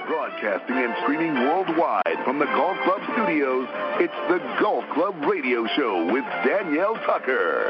Broadcasting and streaming worldwide from the Golf Club studios, it's the Golf Club Radio Show with Danielle Tucker.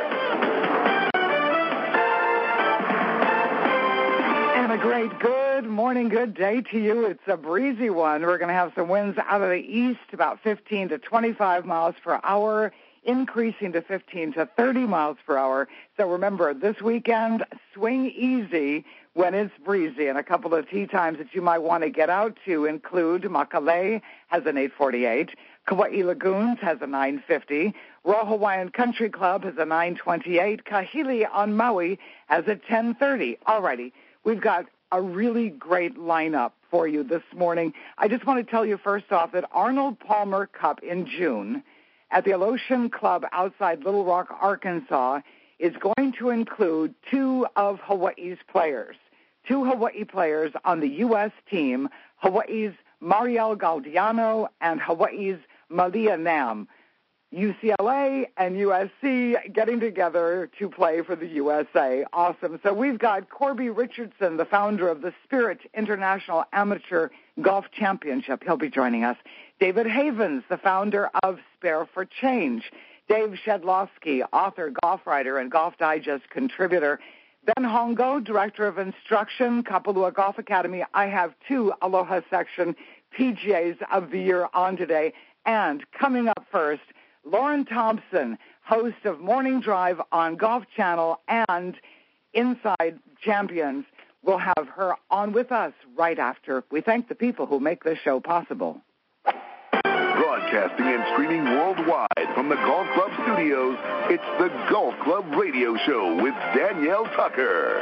And a great good morning, good day to you. It's a breezy one. We're going to have some winds out of the east, about 15 to 25 miles per hour, increasing to 15 to 30 miles per hour. So remember, this weekend, swing easy when it's breezy. And a couple of tee times that you might want to get out to include Makale has an 8:48, Kauai Lagoons has a 9:50, Royal Hawaiian Country Club has a 9:28, Kahili on Maui has a 10:30. Alrighty, we've got a really great lineup for you this morning. I just want to tell you first off that Arnold Palmer Cup in June at the Alotian Club outside Little Rock, Arkansas, is going to include two of Hawaii's players. Two Hawaii players on the U.S. team, Hawaii's Mariel Galdiano and Hawaii's Malia Nam. UCLA and USC getting together to play for the USA. Awesome. So we've got Corby Richardson, the founder of the Spirit International Amateur Golf Championship. He'll be joining us. David Havens, the founder of Spare for Change. Dave Shedlowski, author, golf writer, and Golf Digest contributor. Ben Hongo, Director of Instruction, Kapalua Golf Academy. I have two Aloha Section PGAs of the Year on today. And coming up first, Lauren Thompson, host of Morning Drive on Golf Channel and Inside Champions. We'll have her on with us right after. We thank the people who make this show possible. Broadcasting and streaming worldwide from the Golf Club studios, it's the Golf Club Radio Show with Danielle Tucker.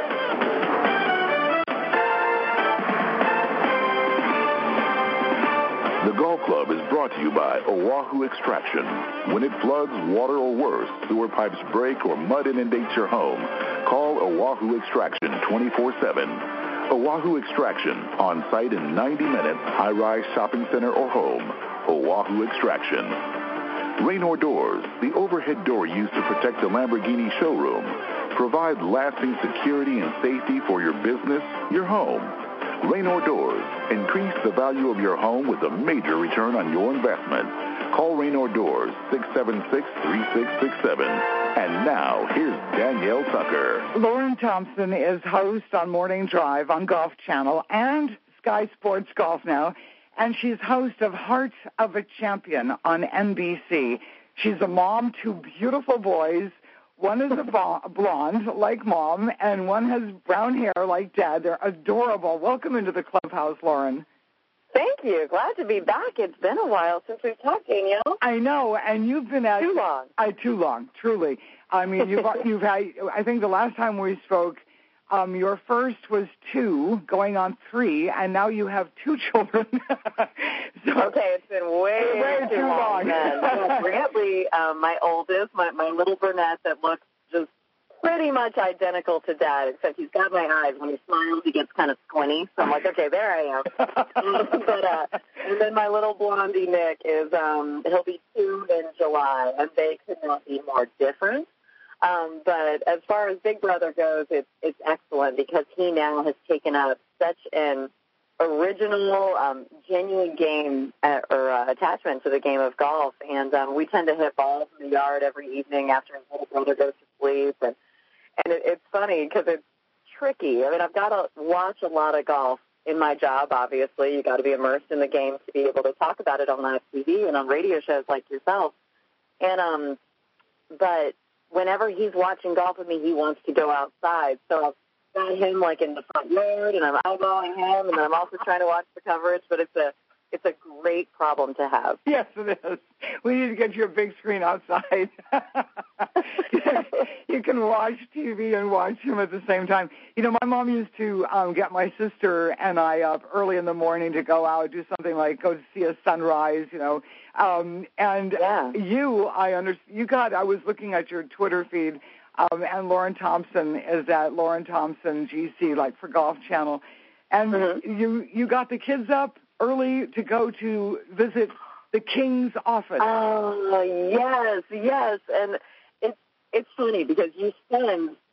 The Golf Club is brought to you by Oahu Extraction. When it floods, water, or worse, sewer pipes break, or mud inundates your home, call Oahu Extraction 24/7. Oahu Extraction, on site in 90 minutes, high-rise shopping center or home. Oahu Extraction. Raynor Doors, the overhead door used to protect the Lamborghini showroom. Provide lasting security and safety for your business, your home. Raynor Doors, increase the value of your home with a major return on your investment. Call Raynor Doors, 676-3667. And now, here's Danielle Tucker. Lauren Thompson is host on Morning Drive on Golf Channel and Sky Sports Golf Now. And she's host of Heart of a Champion on NBC. She's a mom to beautiful boys. One is a blonde, like Mom, and one has brown hair like Dad. They're adorable. Welcome into the clubhouse, Lauren. Thank you. Glad to be back. It's been a while since we've talked, Danielle. I know, and you've been at... Too long. Too long, truly. I mean, you've had... I think the last time we spoke... your first was 2, going on 3, and now you have 2 children. Okay, it's been way too long. So Brantley, my oldest, my little brunette that looks just pretty much identical to Dad, except he's got my eyes. When he smiles, he gets kind of squinty. So I'm like, okay, there I am. And then my little blondie Nick is, he'll be 2 in July, and they could not be more different. But as far as Big Brother goes, it's excellent because he now has taken up such an original, genuine game or attachment to the game of golf. And we tend to hit balls in the yard every evening after his little brother goes to sleep. And it's funny because it's tricky. I mean, I've got to watch a lot of golf in my job, obviously. You've got to be immersed in the game to be able to talk about it on live TV and on radio shows like yourself. And but whenever he's watching golf with me, he wants to go outside. So I've got him like in the front yard, and I'm eyeballing him, and then I'm also trying to watch the coverage. But it's a great problem to have. Yes, it is. We need to get you a big screen outside. You can watch TV and watch him at the same time. You know, my mom used to get my sister and I up early in the morning to go out, do something like go to see a sunrise, you know. I was looking at your Twitter feed, and Lauren Thompson is at Lauren Thompson GC, like for Golf Channel. And you got the kids up early to go to visit the King's office. Oh, yes. And it's funny because you spend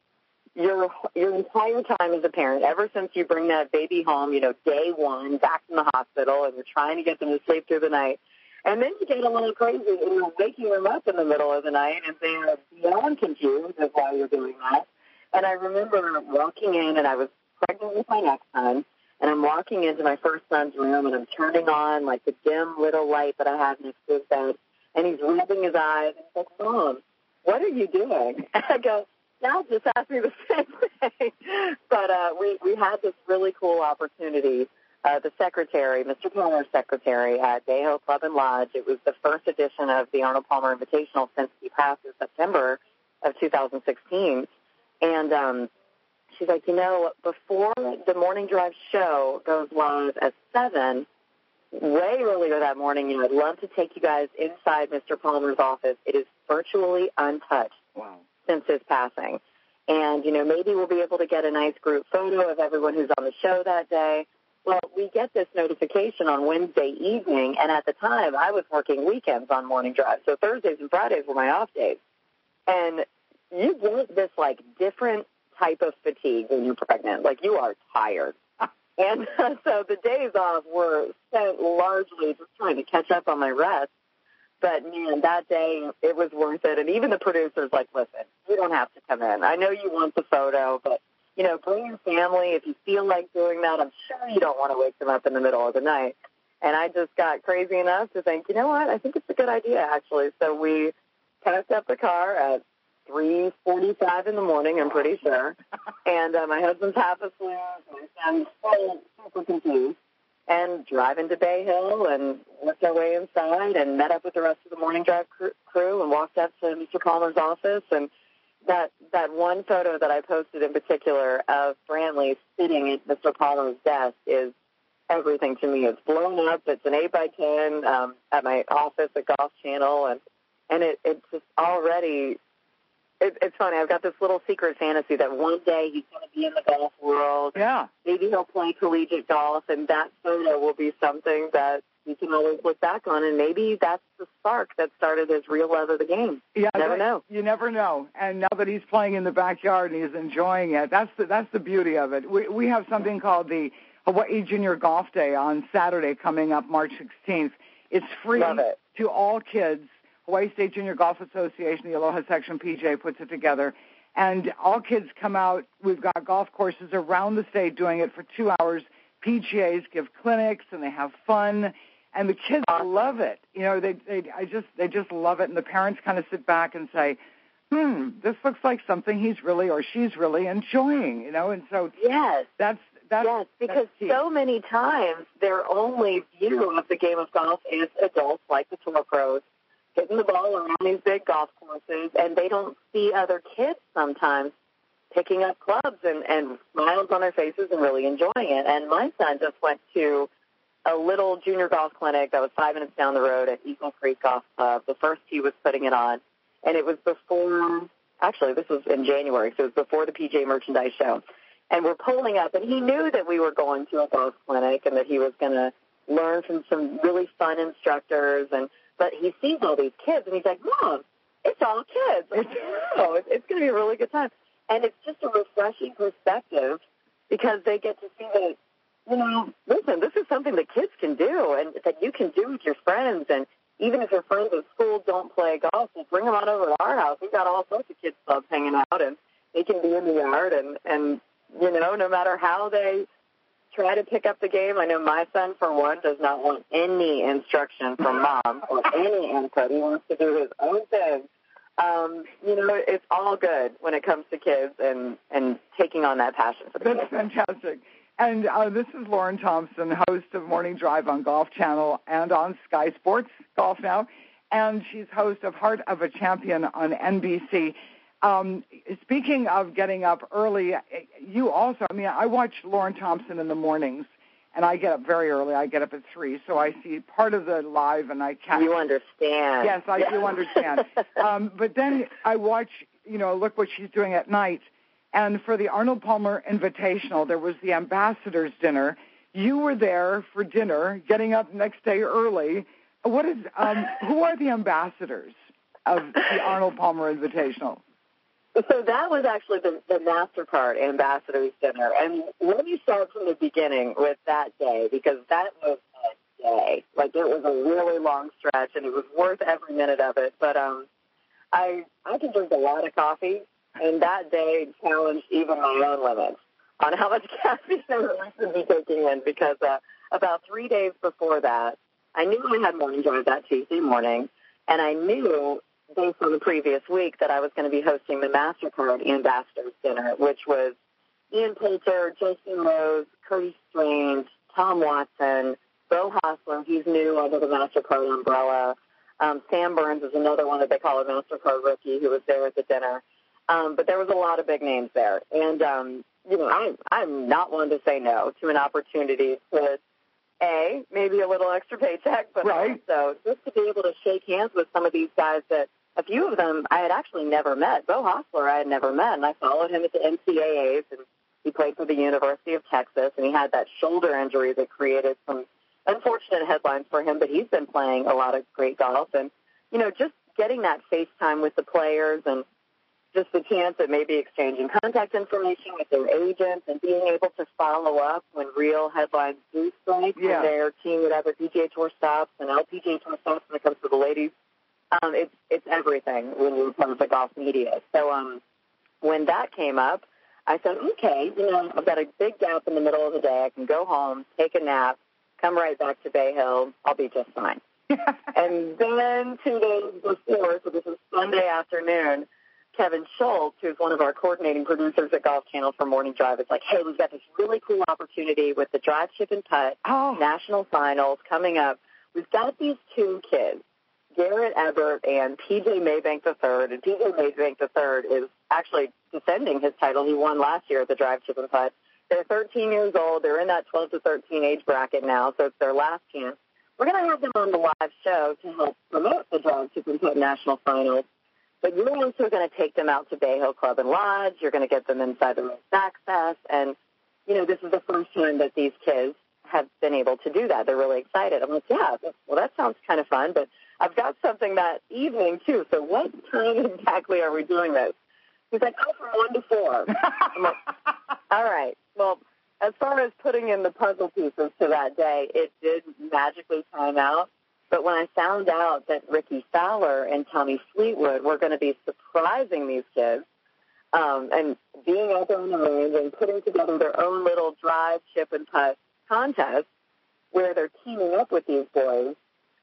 your entire time as a parent, ever since you bring that baby home, day one, back from the hospital, and you're trying to get them to sleep through the night. And then you get a little crazy, and you're waking them up in the middle of the night, and they're beyond confused as why you're doing that. And I remember walking in, and I was pregnant with my next son, and I'm walking into my first son's room, and I'm turning on, like, the dim little light that I have next to his bed, and he's rubbing his eyes, and he's like, Mom, what are you doing? And I go, Dad just asked me the same thing. But we had this really cool opportunity. The secretary, Mr. Palmer's secretary at Day-Ho Club and Lodge, it was the first edition of the Arnold Palmer Invitational since he passed in September of 2016. And she's like, before the morning drive show goes live at 7, way earlier that morning, I'd love to take you guys inside Mr. Palmer's office. It is virtually untouched since his passing. And, maybe we'll be able to get a nice group photo of everyone who's on the show that day. Well, we get this notification on Wednesday evening, and at the time, I was working weekends on morning drive, so Thursdays and Fridays were my off days. And you get this, different type of fatigue when you're pregnant. You are tired. And so the days off were spent largely just trying to catch up on my rest. But, man, that day, it was worth it. And even the producer's like, listen, you don't have to come in. I know you want the photo, but, bring your family. If you feel like doing that, I'm sure you don't want to wake them up in the middle of the night. And I just got crazy enough to think, you know what, I think it's a good idea, actually. So we packed up the car at 3:45 in the morning, I'm pretty sure. And my husband's half asleep, and I'm super confused. And driving to Bay Hill and worked our way inside and met up with the rest of the morning drive crew and walked up to Mr. Palmer's office. And that one photo that I posted in particular of Brantley sitting at Mr. Palmer's desk is everything to me. It's blown up. It's an 8x10 at my office at Golf Channel. And it's just already... It's funny. I've got this little secret fantasy that one day he's going to be in the golf world. Yeah. Maybe he'll play collegiate golf, and that photo will be something that you can always look back on, and maybe that's the spark that started his real love of the game. Yeah, you never know. You never know. And now that he's playing in the backyard and he's enjoying it, that's the beauty of it. We have something called the Hawaii Junior Golf Day on Saturday coming up March 16th. It's free to all kids. Hawaii State Junior Golf Association, the Aloha Section PJ puts it together. And all kids come out. We've got golf courses around the state doing it for 2 hours. PGAs give clinics, and they have fun. And the kids love it. They just love it. And the parents kind of sit back and say, this looks like something he's really or she's really enjoying, And so yes, that's because so many times their only view of the game of golf is adults like the tour pros hitting the ball around these big golf courses, and they don't see other kids sometimes picking up clubs and smiles on their faces and really enjoying it. And my son just went to a little junior golf clinic that was 5 minutes down the road at Eagle Creek Golf Club. The first tee was putting it on, and it was before, actually this was in January, so it was before the PJ Merchandise Show. And we're pulling up, and he knew that we were going to a golf clinic and that he was going to learn from some really fun instructors, but he sees all these kids, and he's like, Mom, it's all kids. It's going to be a really good time. And it's just a refreshing perspective because they get to see that, listen, this is something that kids can do and that you can do with your friends. And even if your friends at school don't play golf, we'll bring them on over to our house. We've got all sorts of kids clubs hanging out, and they can be in the yard. And no matter how they try to pick up the game. I know my son, for one, does not want any instruction from Mom or any input. He wants to do his own thing. It's all good when it comes to kids and taking on that passion for the game. That's fantastic. And this is Lauren Thompson, host of Morning Drive on Golf Channel and on Sky Sports Golf Now. And she's host of Heart of a Champion on NBC. Speaking of getting up early, you also, I watch Lauren Thompson in the mornings, and I get up very early. I get up at 3, so I see part of the live, and I catch. You understand. Yes, I do understand. But then I watch, look what she's doing at night. And for the Arnold Palmer Invitational, there was the Ambassadors Dinner. You were there for dinner, getting up next day early. Who are the ambassadors of the Arnold Palmer Invitational? So that was actually the MasterCard Ambassadors Dinner. And let me start from the beginning with that day, because that was a day. Like, it was a really long stretch, and it was worth every minute of it. But I can drink a lot of coffee, and that day challenged even my own limits on how much caffeine I should be taking in, because about 3 days before that, I knew I had morning drive that Tuesday morning, and I knew, based on the previous week, that I was going to be hosting the MasterCard Ambassadors Dinner, which was Ian Poulter, Justin Rose, Curtis Strange, Tom Watson, Bo Hostler, he's new under the MasterCard umbrella. Sam Burns is another one that they call a MasterCard rookie who was there at the dinner. But there was a lot of big names there. And, I'm not one to say no to an opportunity to, maybe a little extra paycheck, but also just to be able to shake hands with some of these guys that a few of them I had actually never met. Bo Hostler I had never met, and I followed him at the NCAAs, and he played for the University of Texas, and he had that shoulder injury that created some unfortunate headlines for him, but he's been playing a lot of great golf. And, just getting that FaceTime with the players and just the chance of maybe exchanging contact information with their agents and being able to follow up when real headlines do strike when their team would have a PGA Tour stops and LPGA Tour stops when it comes to the ladies. It's everything when you're part of the golf media. So when that came up, I said, okay, I've got a big gap in the middle of the day. I can go home, take a nap, come right back to Bay Hill. I'll be just fine. And then 2 days before, so this is Sunday afternoon, Kevin Schultz, who's one of our coordinating producers at Golf Channel for Morning Drive, is like, hey, we've got this really cool opportunity with the Drive, Chip, and Putt National Finals coming up. We've got these two kids, Garrett Ebert and P.J. Maybank III. And P.J. Maybank III is actually defending his title. He won last year at the Drive, Chip, and Putt. They're 13 years old. They're in that 12 to 13 age bracket now, so it's their last chance. We're going to have them on the live show to help promote the Drive, Chip, and Putt National Finals. But you're also going to take them out to Bay Hill Club and Lodge. You're going to get them inside the Rose access. And, this is the first time that these kids have been able to do that. They're really excited. I'm like, that sounds kind of fun. But I've got something that evening, too. So what time exactly are we doing this? He's like, from 1 to 4. I'm like, all right. Well, as far as putting in the puzzle pieces to that day, it did magically time out. But when I found out that Ricky Fowler and Tommy Fleetwood were going to be surprising these kids and being out there on the range and putting together their own little Drive, Chip, and Putt contest where they're teaming up with these boys,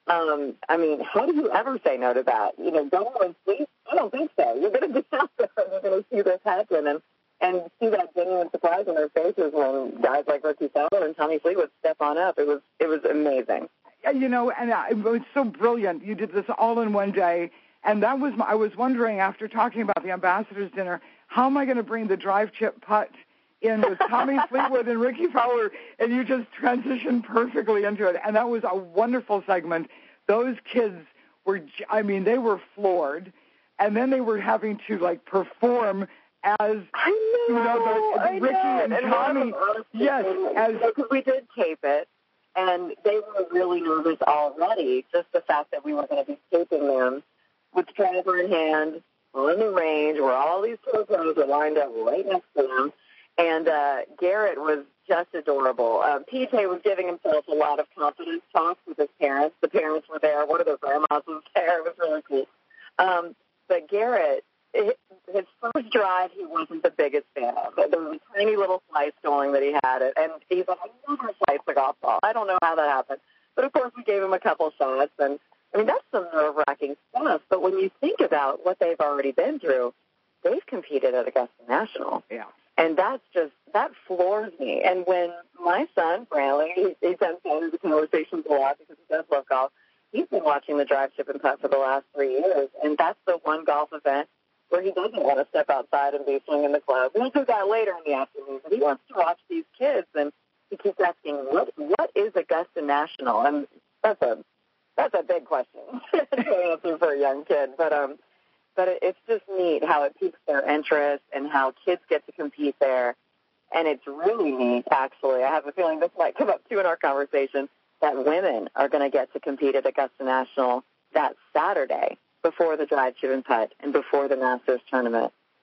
how do you ever say no to that? Go and sleep? I don't think so. You're going to be out there and you're going to see this happen and see that genuine surprise on their faces when guys like Ricky Fowler and Tommy Fleetwood step on up. It was amazing. And it was so brilliant. You did this all in one day, and I was wondering, after talking about the Ambassadors Dinner, how am I going to bring the Drive, Chip, Putt in with Tommy Fleetwood and Ricky Fowler, and you just transitioned perfectly into it, and that was a wonderful segment. Those kids were, they were floored, and then they were having to, perform as, Ricky and Tommy. Yes, because we did tape it. And they were really nervous already, just the fact that we were going to be taping them with driver in hand on the range where all these tour pros were lined up right next to them. And Garrett was just adorable. PJ was giving himself a lot of confidence talks with his parents. The parents were there. One of their grandmas was there. It was really cool. But Garrett, his first drive, he wasn't the biggest fan of. There was a tiny little slice going that he had, and he's like, I never sliced a golf ball. I don't know how that happened. But, of course, we gave him a couple shots, and, that's some nerve-wracking stuff. But when you think about what they've already been through, they've competed at Augusta National. Yeah. And that floors me. And when my son, Brantley, he tends to enter the conversations a lot because he does love golf, he's been watching the Drive, Chip, and Putt for the last 3 years, and that's the one golf event where he doesn't want to step outside and be swinging the club. We'll do that later in the afternoon, but he wants to watch these kids, and he keeps asking, what is Augusta National? And that's a big question to answer for a young kid. But it's just neat how it piques their interest and how kids get to compete there. And it's really neat, actually. I have a feeling this might come up, too, in our conversation, that women are going to get to compete at Augusta National that Saturday before the Drive, Chip, and Putt and before the Masters tournament.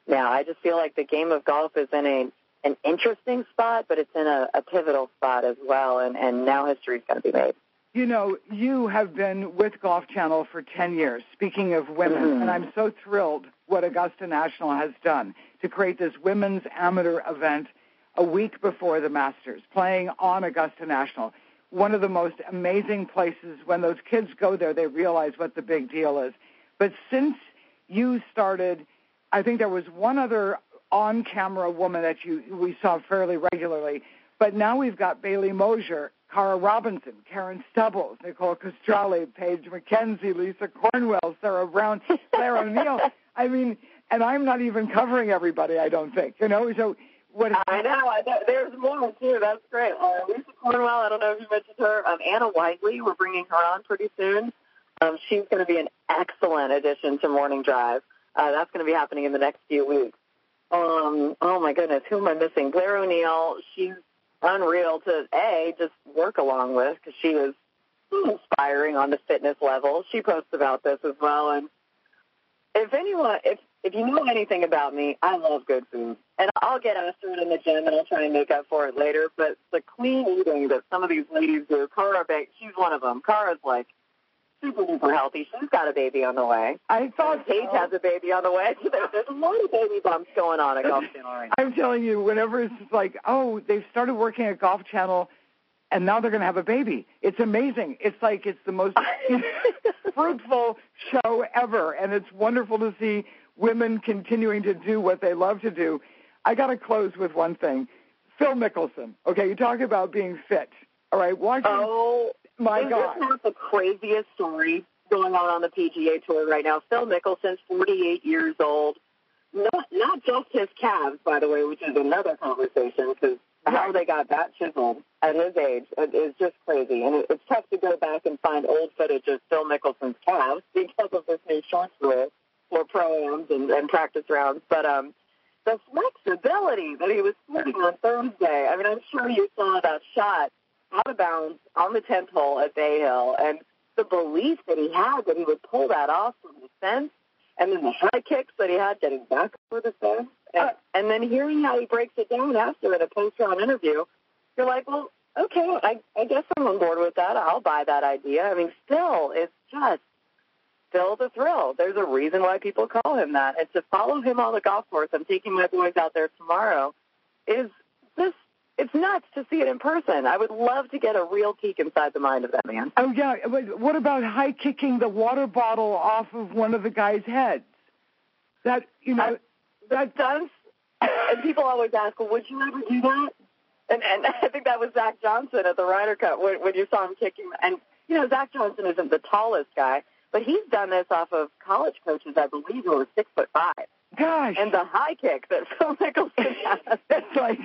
now. I just feel like the game of golf is in an interesting spot, but it's in a pivotal spot as well, and now history's going to be made. You know, you have been with Golf Channel for 10 years, speaking of women, and I'm so thrilled what Augusta National has done to create this women's amateur event a week before the Masters, playing on Augusta National. One of the most amazing places. When those kids go there, they realize what the big deal is. But since you started, I think there was one other on-camera woman that we saw fairly regularly, but now we've got Bailey Mosier, Cara Robinson, Karen Stubbles, Nicole Castrelli, Paige McKenzie, Lisa Cornwell, Sarah Brown, Claire O'Neill. I mean, and I'm not even covering everybody, I don't think. You know, so what? I know. There's more, too. That's great. Lisa Cornwell, I don't know if you mentioned her. Anna Whiteley, we're bringing her on pretty soon. She's going to be an excellent addition to Morning Drive. That's going to be happening in the next few weeks. Oh, my goodness, who am I missing? Claire O'Neill, she's unreal to, just work along with, because she is inspiring on the fitness level. She posts about this as well. And if you know anything about me, I love good food. And I'll get after it in the gym, and I'll try and make up for it later. But the clean eating that some of these ladies do, Cara, she's one of them. Cara's like super healthy. She's got a baby on the way. I thought Paige has a baby on the way. There's a lot of baby bumps going on at Golf Channel right now. I'm telling you, whenever it's like, they've started working at Golf Channel, and now they're going to have a baby. It's amazing. It's like it's the most fruitful show ever, and it's wonderful to see women continuing to do what they love to do. I got to close with one thing. Phil Mickelson, okay, you talk about being fit, all right? My God. This is the craziest story going on the PGA Tour right now. Phil Mickelson's 48 years old. Not just his calves, by the way, which is another conversation, because how they got that chiseled at his age is just crazy. And it's tough to go back and find old footage of Phil Mickelson's calves because of this new shorts rule for pro-ams and practice rounds. But the flexibility that he was sporting on Thursday, I mean, I'm sure you saw that shot out of bounds on the 10th hole at Bay Hill, and the belief that he had that he would pull that off from the fence, and then the high kicks that he had getting back over the fence, and then hearing how he breaks it down after in a post-round interview, you're like, well, okay, I guess I'm on board with that. I'll buy that idea. I mean, still, it's just still the thrill. There's a reason why people call him that. And to follow him on the golf course, I'm taking my boys out there tomorrow, is just, it's nuts to see it in person. I would love to get a real peek inside the mind of that man. Oh, yeah. But what about high-kicking the water bottle off of one of the guys' heads? That, you know... That does, and people always ask, well, would you ever do that? And I think that was Zach Johnson at the Ryder Cup when you saw him kicking. And, you know, Zach Johnson isn't the tallest guy, but he's done this off of college coaches, I believe, who are 6'5". Gosh. And the high kick that Phil Mickelson has. It's like,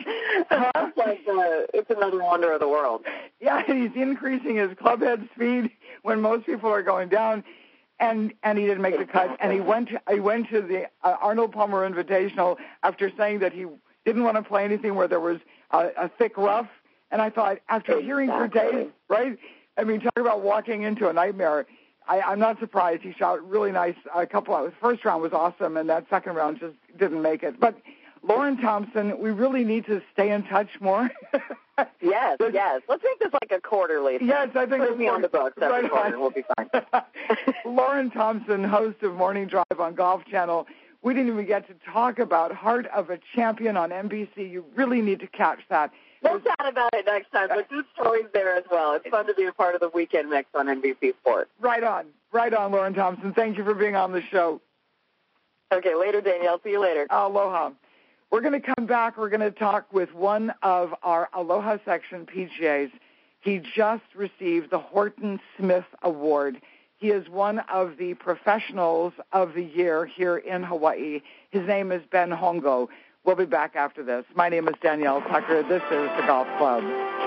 it's another wonder of the world. Yeah, he's increasing his club head speed when most people are going down. And he didn't make the cut. And he went to the Arnold Palmer Invitational after saying that he didn't want to play anything where there was a thick rough. And I thought, after hearing for days, right? I mean, talk about walking into a nightmare. I'm not surprised. He shot really nice. The first round was awesome, and that second round just didn't make it. But Lauren Thompson, we really need to stay in touch more. Yes. Let's make this like a quarterly thing. Yes, I think put me on the books every quarter. We'll be fine. Lauren Thompson, host of Morning Drive on Golf Channel. We didn't even get to talk about Heart of a Champion on NBC. You really need to catch that. We'll chat about it next time, but good stories there as well. It's fun to be a part of the weekend mix on NBC Sports. Right on, Lauren Thompson. Thank you for being on the show. Okay, later, Danielle. See you later. Aloha. We're going to come back. We're going to talk with one of our Aloha Section PGAs. He just received the Horton Smith Award. He is one of the professionals of the year here in Hawaii. His name is Ben Hongo. We'll be back after this. My name is Danielle Tucker. This is The Golf Club.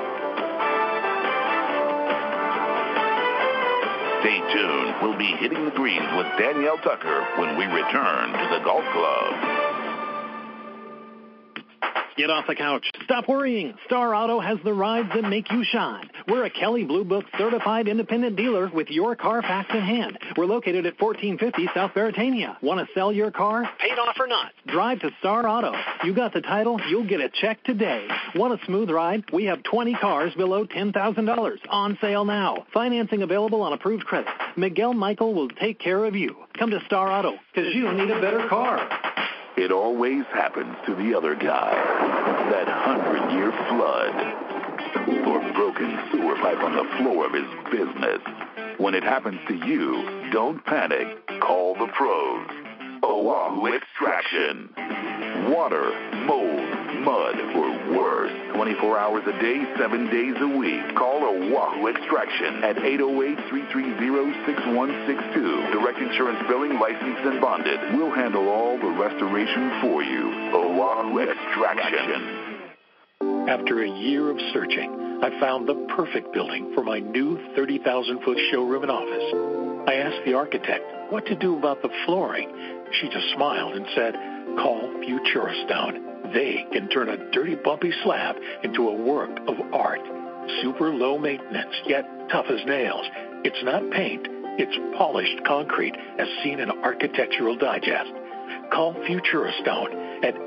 Stay tuned. We'll be hitting the greens with Danielle Tucker when we return to The Golf Club. Get off the couch. Stop worrying. Star Auto has the rides that make you shine. We're a Kelley Blue Book certified independent dealer with your car fast in hand. We're located at 1450 South Baratania. Want to sell your car? Paid off or not? Drive to Star Auto. You got the title, you'll get a check today. Want a smooth ride? We have 20 cars below $10,000 on sale now. Financing available on approved credit. Miguel Michael will take care of you. Come to Star Auto because you need a better car. It always happens to the other guy. That 100-year flood or broken sewer pipe on the floor of his business. When it happens to you, don't panic. Call the pros. Oahu Extraction. Water, mold, mud, or worse. 24 hours a day, 7 days a week. Call Oahu Extraction at 808-330-6162. Direct insurance billing, licensed and bonded. We'll handle all the restoration for you. Oahu Extraction. After a year of searching, I found the perfect building for my new 30,000-foot showroom and office. I asked the architect what to do about the flooring. She just smiled and said, call Futura Stone. They can turn a dirty, bumpy slab into a work of art. Super low maintenance, yet tough as nails. It's not paint, it's polished concrete, as seen in Architectural Digest. Call Futura Stone at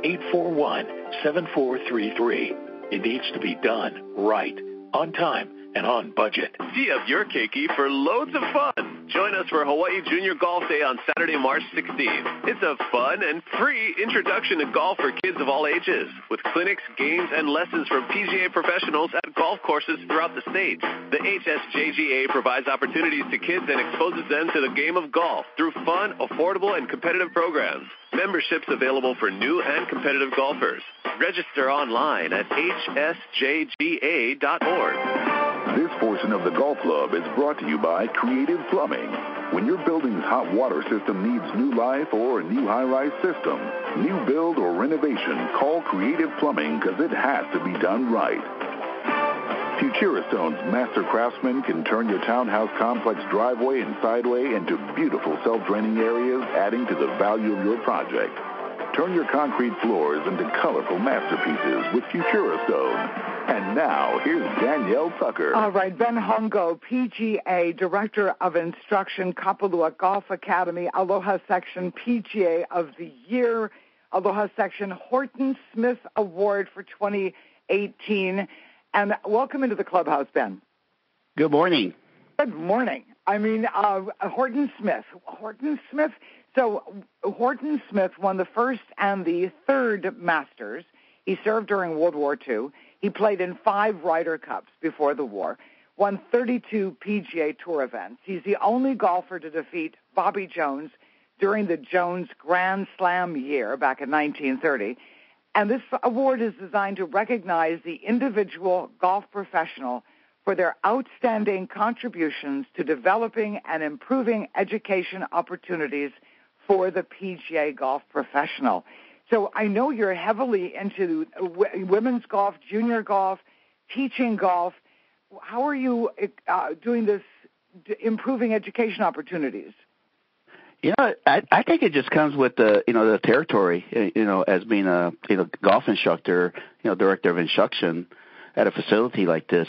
841-7433. It needs to be done right, on time, and on budget. Tee up your keiki for loads of fun. Join us for Hawaii Junior Golf Day on Saturday, March 16th. It's a fun and free introduction to golf for kids of all ages, with clinics, games, and lessons from PGA professionals at golf courses throughout the state. The HSJGA provides opportunities to kids and exposes them to the game of golf through fun, affordable, and competitive programs. Memberships available for new and competitive golfers. Register online at hsjga.org. This portion of the Golf Club is brought to you by Creative Plumbing. When your building's hot water system needs new life or a new high-rise system, new build or renovation, call Creative Plumbing because it has to be done right. Futura Stone's master craftsmen can turn your townhouse complex driveway and sideway into beautiful self-draining areas, adding to the value of your project. Turn your concrete floors into colorful masterpieces with Futura Stone. And now, here's Danielle Tucker. All right, Ben Hongo, PGA Director of Instruction, Kapalua Golf Academy, Aloha Section PGA of the Year, Aloha Section Horton Smith Award for 2018. And welcome into the clubhouse, Ben. Good morning. Good morning. I mean, Horton Smith. So Horton Smith won the first and the third Masters. He served during World War II. He played in 5 Ryder Cups before the war, won 32 PGA Tour events. He's the only golfer to defeat Bobby Jones during the Jones Grand Slam year back in 1930. And this award is designed to recognize the individual golf professional for their outstanding contributions to developing and improving education opportunities for the PGA golf professional. So I know you're heavily into women's golf, junior golf, teaching golf. How are you doing this, improving education opportunities? You know, I think it just comes with the territory. As being a golf instructor, director of instruction at a facility like this.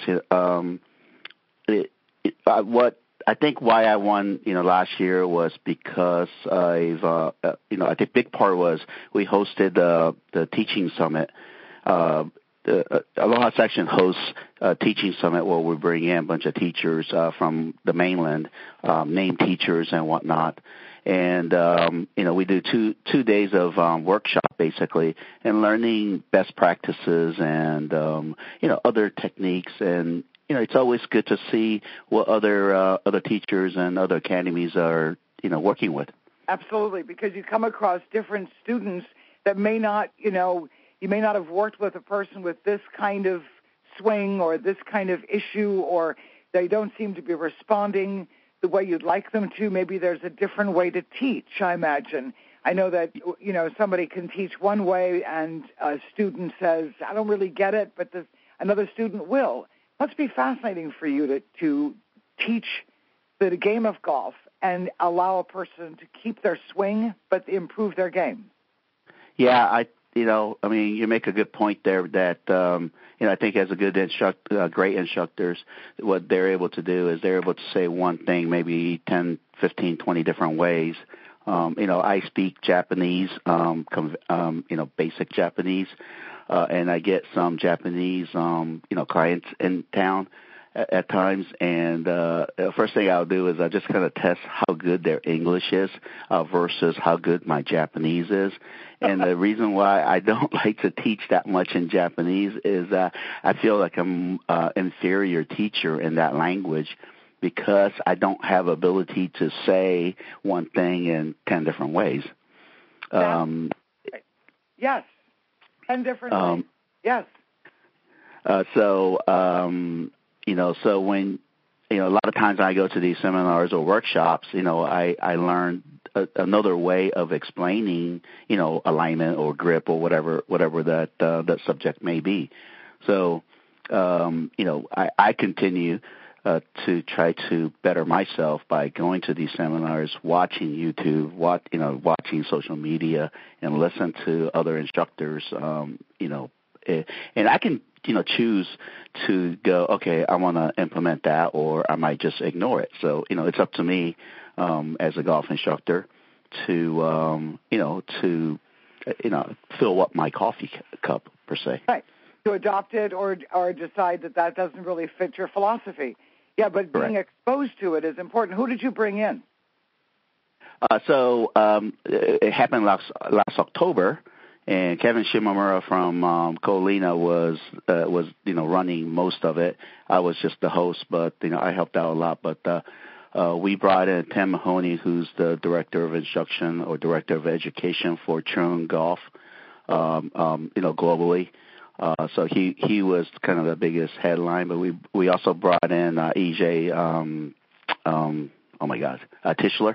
What I think why I won, last year was because I think big part was we hosted the teaching summit. The Aloha Section hosts a teaching summit where we bring in a bunch of teachers from the mainland, named teachers and whatnot. And, we do two days of workshop basically and learning best practices and, other techniques. And, it's always good to see what other teachers and other academies are, working with. Absolutely, because you come across different students that may not, you may not have worked with a person with this kind of swing or this kind of issue, or they don't seem to be responding the way you'd like them to. Maybe there's a different way to teach, I imagine. I know that, somebody can teach one way and a student says, I don't really get it, but another student will. Must be fascinating for you to teach the game of golf and allow a person to keep their swing but improve their game. Yeah, I mean, you make a good point there that, I think as a great instructors, what they're able to do is they're able to say one thing maybe 10, 15, 20 different ways. I speak Japanese, basic Japanese, and I get some Japanese, clients in town at times. And the first thing I'll do is I just kind of test how good their English is versus how good my Japanese is. And the reason why I don't like to teach that much in Japanese is I feel like I'm an inferior teacher in that language because I don't have ability to say one thing in 10 different ways. Yes, 10 different ways. Yes. So when, a lot of times I go to these seminars or workshops, I learn another way of explaining, alignment or grip or whatever that subject may be. So, I continue to try to better myself by going to these seminars, watching YouTube, watching social media, and listen to other instructors, and I can, choose to go, okay, I want to implement that, or I might just ignore it. So, it's up to me as a golf instructor to fill up my coffee cup, per se. Right. To adopt it or decide that doesn't really fit your philosophy. Yeah, but being exposed to it is important. Who did you bring in? It happened last October, and Kevin Shimomura from Colina was running most of it. I was just the host, but I helped out a lot. But we brought in Tim Mahoney, who's the director of instruction or director of education for Troon Golf, globally. So he was kind of the biggest headline, but we also brought in EJ, Tischler.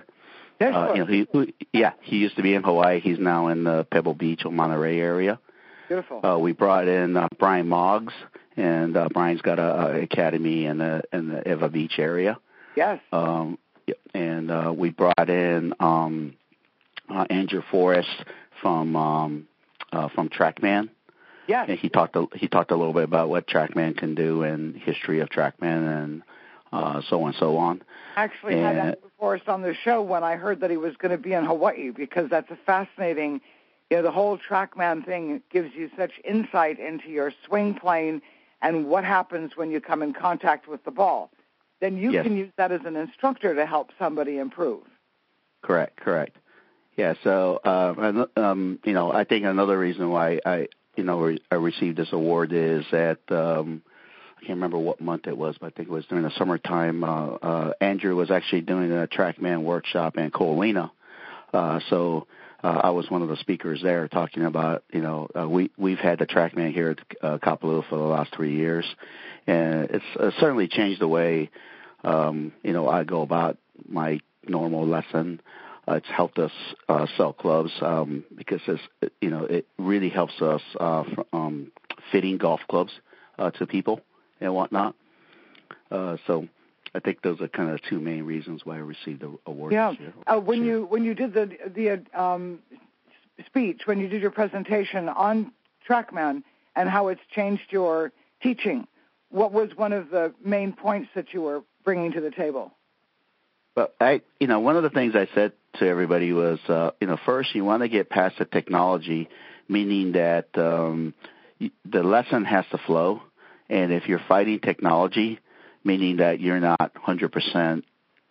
He used to be in Hawaii. He's now in Pebble Beach or Monterey area. Beautiful. We brought in Brian Moggs, and Brian's got an academy in the Eva Beach area. Yes. And we brought in Andrew Forrest from TrackMan. Yes. And he talked a little bit about what TrackMan can do and history of TrackMan and so on and so on. Actually, had Andrew Forrest on the show when I heard that he was going to be in Hawaii, because that's a fascinating, the whole TrackMan thing gives you such insight into your swing plane and what happens when you come in contact with the ball. Then you can use that as an instructor to help somebody improve. Correct. Yeah, so, I think another reason why I received this award is that I can't remember what month it was, but I think it was during the summertime. Andrew was actually doing a TrackMan workshop in Colina. So I was one of the speakers there talking about, we've had the TrackMan here at Kapalua for the last 3 years, and it's certainly changed the way, I go about my normal lesson. It's helped us sell clubs because it really helps us fitting golf clubs to people and whatnot. So I think those are kind of the two main reasons why I received the award this year. When you did the speech, when you did your presentation on TrackMan and how it's changed your teaching, what was one of the main points that you were bringing to the table? But one of the things I said to everybody was, first you want to get past the technology, meaning that the lesson has to flow. And if you're fighting technology, meaning that you're not 100%,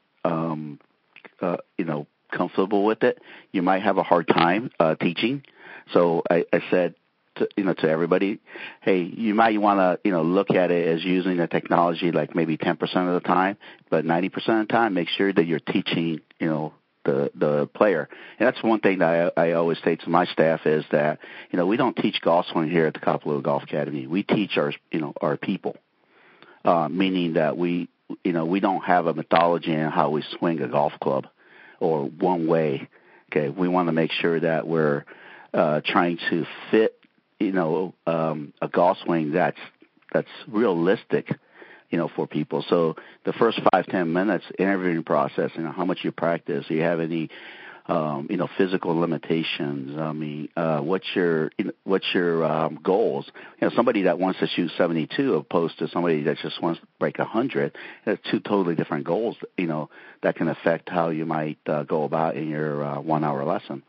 comfortable with it, you might have a hard time teaching. So I said to everybody, hey, you might want to, look at it as using the technology like maybe 10% of the time, but 90% of the time, make sure that you're teaching, the player. And that's one thing that I always say to my staff is that, we don't teach golf swing here at the Kapalua Golf Academy. We teach our people, meaning that we don't have a methodology in how we swing a golf club or one way. Okay. We want to make sure that we're trying to fit a golf swing that's realistic, for people. So the first 5-10 minutes interviewing process, how much you practice, do you have any physical limitations. I mean, what's your goals? Somebody that wants to shoot 72 opposed to somebody that just wants to break 100. That's two totally different goals, that can affect how you might go about in your 1 hour lesson.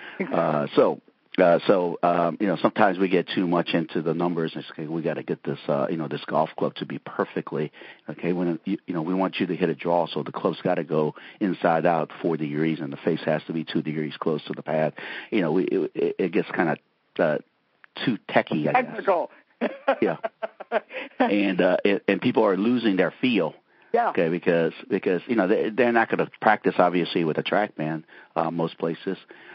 Sometimes we get too much into the numbers and say, we got to get this, this golf club to be perfectly, okay, when, we want you to hit a draw, so the club's got to go inside out 4 degrees and the face has to be 2 degrees close to the pad. It gets kind of too techie, I guess. Technical. Yeah. And people are losing their feel. Yeah. Okay, because they're not going to practice, obviously, with a TrackMan, most places.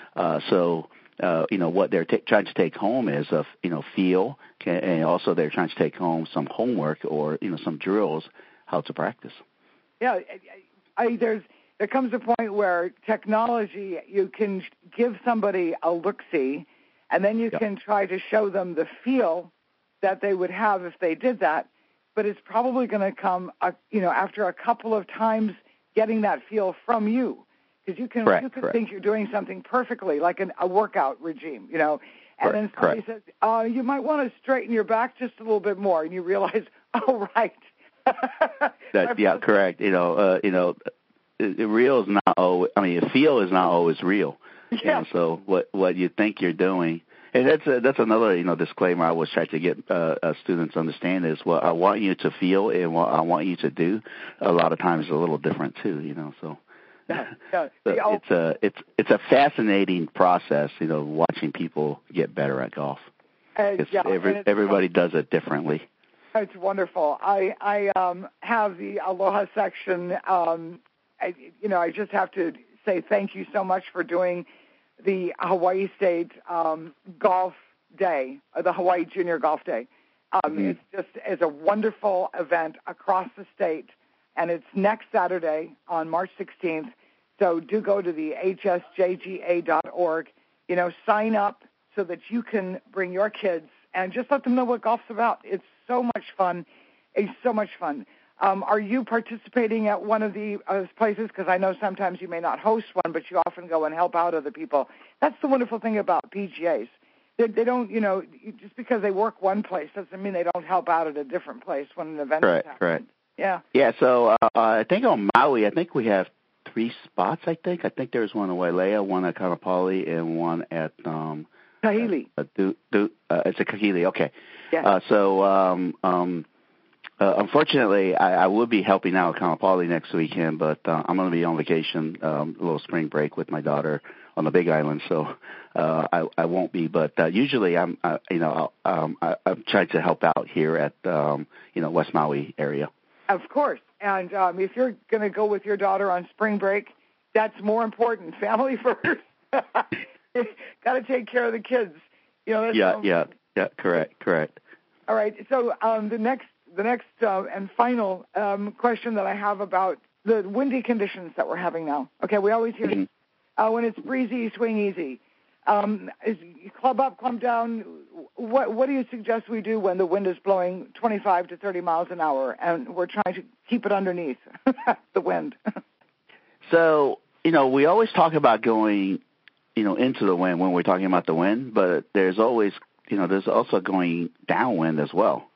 What they're trying to take home is feel, and also they're trying to take home some homework or some drills, how to practice. Yeah, there comes a point where technology, you can give somebody a look-see, and then you can try to show them the feel that they would have if they did that. But it's probably going to come, after a couple of times getting that feel from you. Because you can think you're doing something perfectly, like a workout regime, and then somebody says, you might want to straighten your back just a little bit more, and you realize, oh, right. Correct. Real is not always, feel is not always real. Yeah. So what you think you're doing, and that's another, disclaimer I was trying to get students to understand is what I want you to feel and what I want you to do a lot of times is a little different too, so. It's a fascinating process, watching people get better at golf. Everybody does it differently. It's wonderful. I have the Aloha section. I just have to say thank you so much for doing the Hawaii State Golf Day, the Hawaii Junior Golf Day. It's a wonderful event across the state. And it's next Saturday on March 16th. So do go to the hsjga.org, sign up so that you can bring your kids and just let them know what golf's about. It's so much fun. It's so much fun. Are you participating at one of the places? Because I know sometimes you may not host one, but you often go and help out other people. That's the wonderful thing about PGAs. They don't, just because they work one place doesn't mean they don't help out at a different place when an event is happening. Correct. Yeah. Yeah, so I think on Maui, I think we have 3 spots, I think. I think there's one in Wailea, one at Kaanapali, and one at Kahili. It's a Kahili, okay. Yeah. Unfortunately, I will be helping out at Kaanapali next weekend, but I'm going to be on vacation, a little spring break with my daughter on the Big Island, so I won't be. But usually I'm trying to help out here at West Maui area. Of course. And if you're going to go with your daughter on spring break, that's more important. Family first. Got to take care of the kids. Yeah. Correct. All right. So the next and final question that I have about the windy conditions that we're having now. Okay, we always hear when it's breezy, swing easy. Is club up, club down? What do you suggest we do when the wind is blowing 25 to 30 miles an hour and we're trying to keep it underneath the wind? So, we always talk about going, into the wind when we're talking about the wind, but there's always, there's also going downwind as well.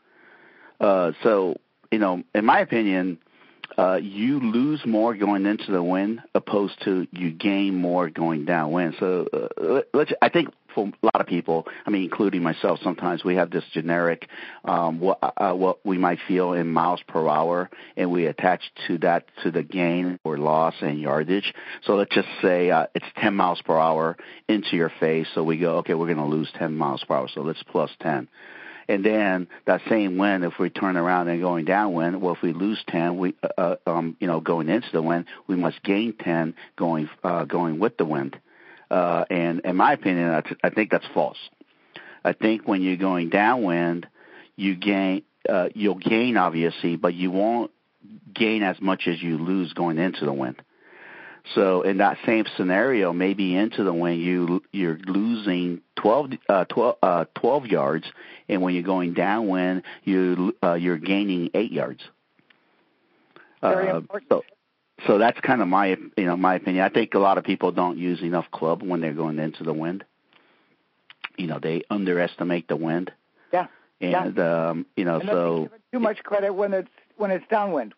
In my opinion, you lose more going into the wind opposed to you gain more going downwind. So I think for a lot of people, including myself, sometimes we have this generic what we might feel in miles per hour, and we attach to that to the gain or loss and yardage. So let's just say it's 10 miles per hour into your face. So we go, okay, we're going to lose 10 miles per hour. So let's plus 10. And then that same wind, if we turn around and going downwind, well, if we lose 10, we, going into the wind, we must gain 10 going with the wind. And in my opinion, I think that's false. I think when you're going downwind, you'll gain obviously, but you won't gain as much as you lose going into the wind. So in that same scenario, maybe into the wind, you're losing 12 yards, and when you're going downwind, you're gaining 8 yards. Very important. So that's kind of my opinion. I think a lot of people don't use enough club when they're going into the wind. They underestimate the wind. Yeah. And and so they give it too much credit when it's downwind.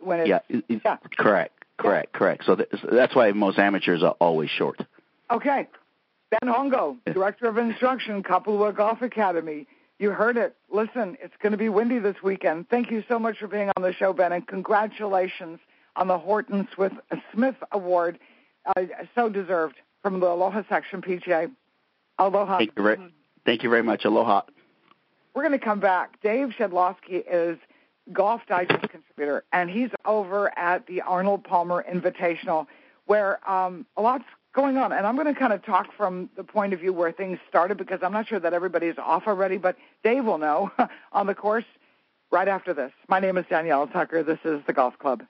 Correct. So that's why most amateurs are always short. Okay. Ben Hongo, Director of Instruction, Kapalua Golf Academy. You heard it. Listen, it's going to be windy this weekend. Thank you so much for being on the show, Ben, and congratulations on the Horton Smith Award. So deserved from the Aloha Section PGA. Aloha. Thank you very much. Aloha. We're going to come back. Dave Shedlowski is Golf Digest contributor, and he's over at the Arnold Palmer Invitational, where a lot's going on. And I'm going to kind of talk from the point of view where things started, because I'm not sure that everybody's off already, but Dave will know on the course right after this. My name is Danielle Tucker. This is the Golf Club.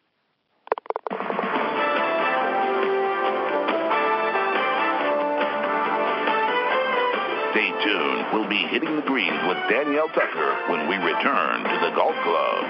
Stay tuned. We'll be hitting the greens with Danielle Tucker when we return to the Golf Club.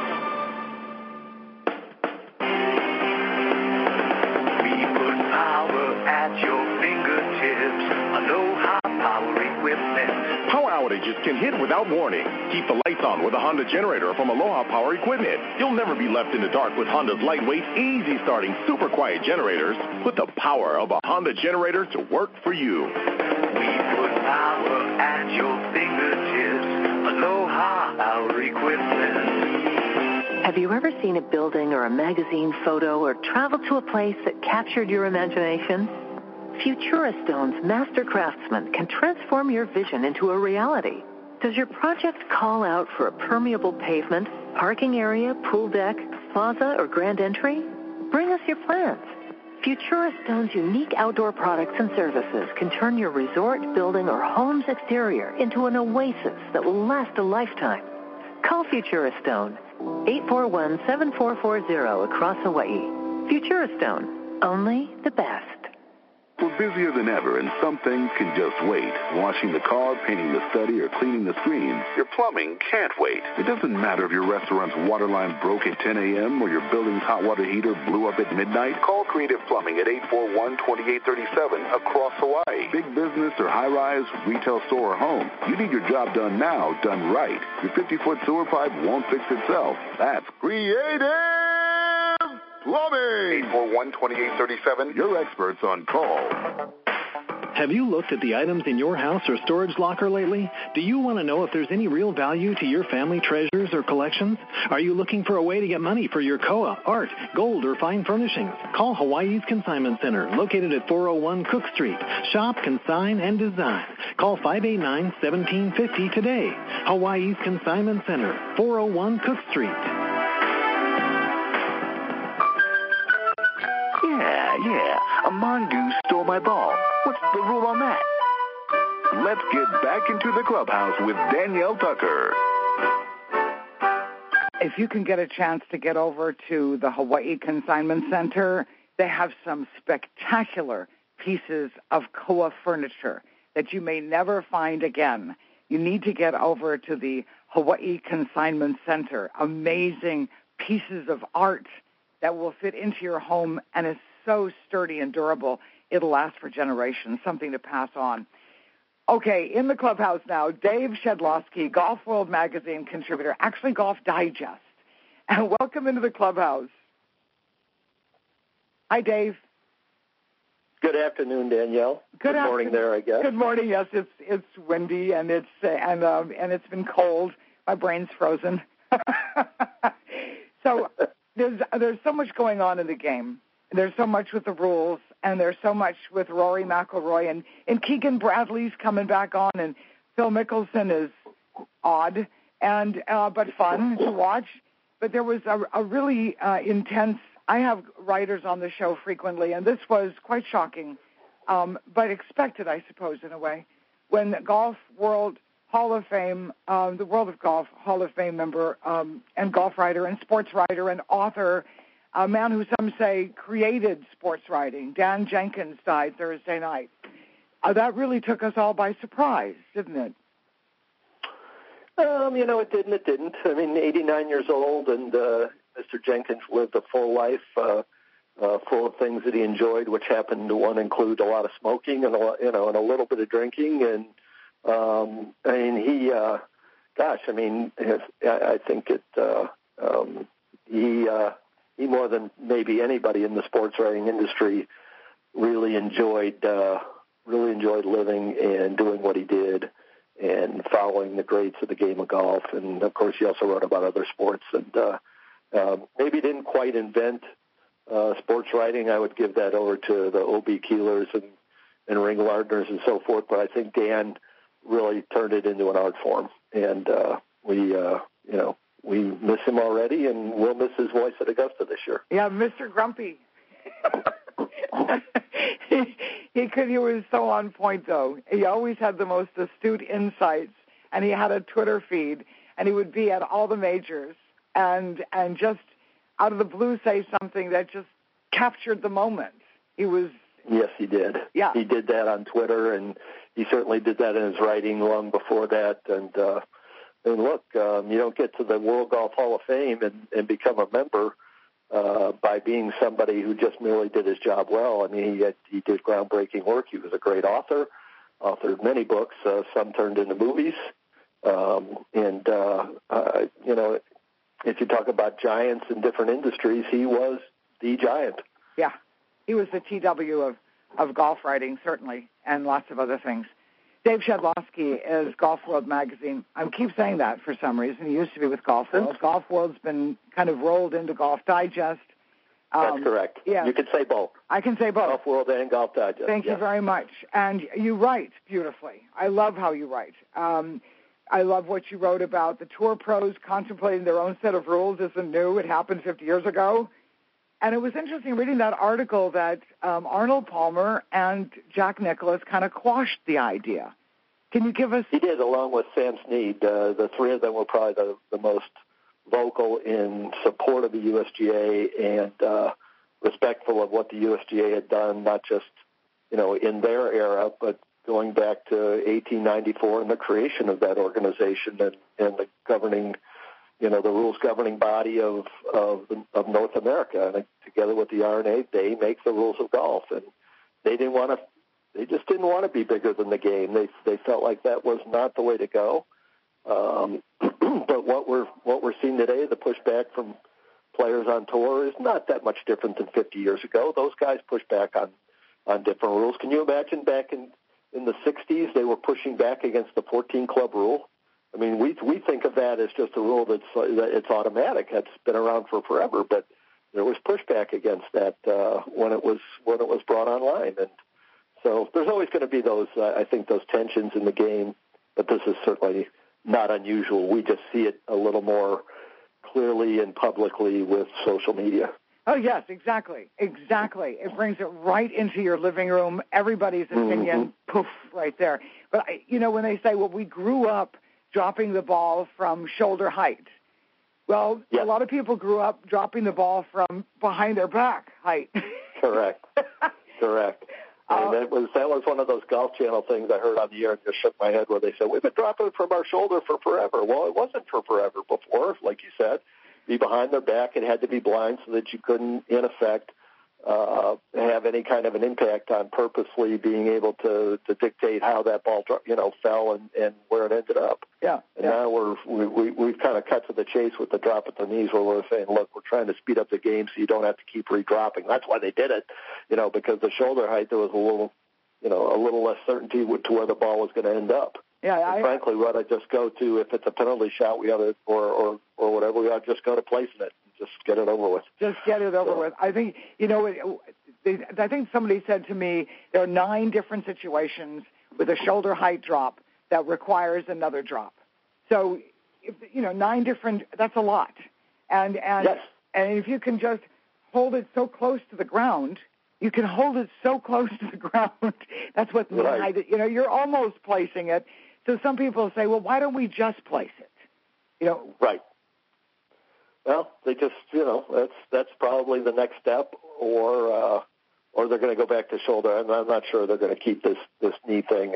We put power at your fingertips. Aloha Power Equipment. Power outages can hit without warning. Keep the lights on with a Honda generator from Aloha Power Equipment. You'll never be left in the dark with Honda's lightweight, easy-starting, super quiet generators. Put the power of a Honda generator to work for you. We put power at your fingertips. Aloha Power Equipment. Have you ever seen a building or a magazine photo or traveled to a place that captured your imagination? Futura Stone's master craftsmen can transform your vision into a reality. Does your project call out for a permeable pavement, parking area, pool deck, plaza, or grand entry? Bring us your plans. Futura Stone's unique outdoor products and services can turn your resort, building, or home's exterior into an oasis that will last a lifetime. Call Futura Stone, 841-7440 across Hawaii. Futura Stone, only the best. We're busier than ever, and some things can just wait. Washing the car, painting the study, or cleaning the screens. Your plumbing can't wait. It doesn't matter if your restaurant's water line broke at 10 a.m. or your building's hot water heater blew up at midnight. Call Creative Plumbing at 841-2837 across Hawaii. Big business or high-rise, retail store or home. You need your job done now, done right. Your 50-foot sewer pipe won't fix itself. That's Creative Plumbing. 841-2837. Your experts on call. Have you looked at the items in your house or storage locker lately? Do you want to know if there's any real value to your family treasures or collections? Are you looking for a way to get money for your koa, art, gold, or fine furnishings? Call Hawaii's Consignment Center, located at 401 Cook Street. Shop, consign, and design. Call 589-1750 today. Hawaii's Consignment Center, 401 Cook Street. Yeah. A mongoose stole my ball. What's the rule on that? Let's get back into the clubhouse with Danielle Tucker. If you can get a chance to get over to the Hawaii Consignment Center, they have some spectacular pieces of koa furniture that you may never find again. You need to get over to the Hawaii Consignment Center. Amazing pieces of art that will fit into your home and is so sturdy and durable, it'll last for generations, something to pass on. Okay, in the clubhouse now, Dave Shedlowski, Golf World Magazine contributor, actually Golf Digest. And welcome into the clubhouse. Hi, Dave. Good afternoon, Danielle. Good morning there, I guess. Good morning. Yes, it's windy and it's been cold. My brain's frozen. So there's so much going on in the game. There's so much with the rules, and there's so much with Rory McIlroy, and Keegan Bradley's coming back on, and Phil Mickelson is odd and but fun to watch. But there was a really intense. I have writers on the show frequently, and this was quite shocking, but expected, I suppose, in a way, when the Golf World Hall of Fame, the World of Golf Hall of Fame member and golf writer and sports writer and author, a man who some say created sports writing, Dan Jenkins, died Thursday night. That really took us all by surprise, didn't it? It didn't. It didn't. I mean, 89 years old, and Mr. Jenkins lived a full life. full of things that he enjoyed, which happened to include a lot of smoking and and a little bit of drinking. And I think he more than maybe anybody in the sports writing industry really enjoyed living and doing what he did and following the greats of the game of golf. And of course, he also wrote about other sports. And maybe didn't quite invent sports writing. I would give that over to the O.B. Keelers and Ring Lardners and so forth. But I think Dan really turned it into an art form. And we miss him already, and we'll miss his voice at Augusta this year. Yeah, Mr. Grumpy. He was so on point, though. He always had the most astute insights, and he had a Twitter feed, and he would be at all the majors and just out of the blue say something that just captured the moment. Yes, he did. Yeah. He did that on Twitter, and he certainly did that in his writing long before that. And look, you don't get to the World Golf Hall of Fame and become a member by being somebody who just merely did his job well. I mean, he did groundbreaking work. He was a great author, authored many books, some turned into movies. If you talk about giants in different industries, he was the giant. Yeah, he was the TW of golf writing, certainly, and lots of other things. Dave Shedlowski is Golf World magazine. I keep saying that for some reason. He used to be with Golf World. Golf World's been kind of rolled into Golf Digest. That's correct. Yeah. You can say both. I can say both. Golf World and Golf Digest. Thank you very much. And you write beautifully. I love how you write. I love what you wrote about the tour pros contemplating their own set of rules isn't new. It happened 50 years ago. And it was interesting reading that article that Arnold Palmer and Jack Nicklaus kind of quashed the idea. Can you give us... He did, along with Sam Snead. The three of them were probably the most vocal in support of the USGA and respectful of what the USGA had done, not just, in their era, but going back to 1894 and the creation of that organization and the governing, the rules governing body of North America. And together with the R&A, they make the rules of golf. And they just didn't want to be bigger than the game. They felt like that was not the way to go. But what we're seeing today, the pushback from players on tour, is not that much different than 50 years ago. Those guys pushed back on different rules. Can you imagine back in the 60s, they were pushing back against the 14-club rule? I mean, we think of that as just a rule that it's automatic. That's been around for forever, but there was pushback against that when it was brought online. And so there's always going to be those tensions in the game, but this is certainly not unusual. We just see it a little more clearly and publicly with social media. Oh, yes, exactly. It brings it right into your living room, everybody's opinion, poof, right there. But, when they say, well, we grew up dropping the ball from shoulder height. Well, a lot of people grew up dropping the ball from behind their back height. Correct. And that was one of those Golf Channel things I heard on the air and just shook my head where they said, we've been dropping it from our shoulder for forever. Well, it wasn't for forever before, like you said. Be behind their back. It had to be blind so that you couldn't, in effect, have any kind of an impact on purposely being able to dictate how that ball, fell and where it ended up. Yeah. And now we've kind of cut to the chase with the drop at the knees where we're saying, look, we're trying to speed up the game so you don't have to keep redropping. That's why they did it, because the shoulder height, there was a little less certainty to where the ball was going to end up. Yeah, frankly, we ought to just go to, if it's a penalty shot, we ought to, or whatever, we ought to just go to placing it and just get it over with. Just get it over with. I think, I think somebody said to me there are 9 different situations with a shoulder height drop that requires another drop. So, 9 different, that's a lot. And yes. And if you can just hold it so close to the ground, you can hold it so close to the ground. That's what, right. You're almost placing it. So some people say, well, why don't we just place it? Right. Well, they just, that's probably the next step, or they're going to go back to shoulder. And I'm not sure they're going to keep this knee thing.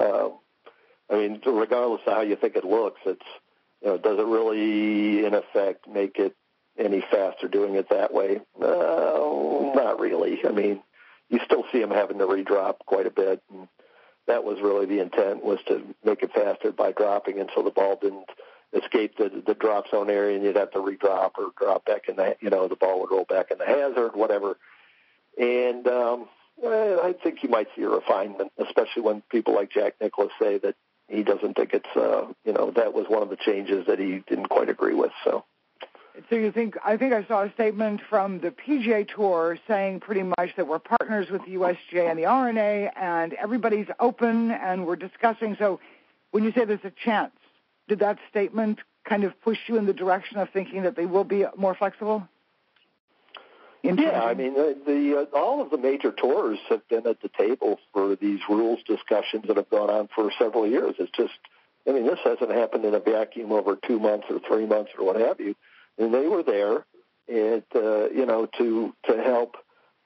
Regardless of how you think it looks, it's, does it really, in effect, make it any faster doing it that way? not really. I mean, you still see them having to redrop quite a bit, and that was really the intent, was to make it faster by dropping, and so the ball didn't escape the drop zone area, and you'd have to redrop or drop back in the, the ball would roll back in the hazard, whatever. And I think you might see a refinement, especially when people like Jack Nicklaus say that he doesn't think it's, that was one of the changes that he didn't quite agree with. So you think, I saw a statement from the PGA Tour saying pretty much that we're partners with the USGA and the R&A, and everybody's open and we're discussing. So when you say there's a chance, did that statement kind of push you in the direction of thinking that they will be more flexible? Yeah, I mean, all of the major tours have been at the table for these rules discussions that have gone on for several years. It's just, this hasn't happened in a vacuum over 2 months or 3 months or what have you. And they were there, and to help,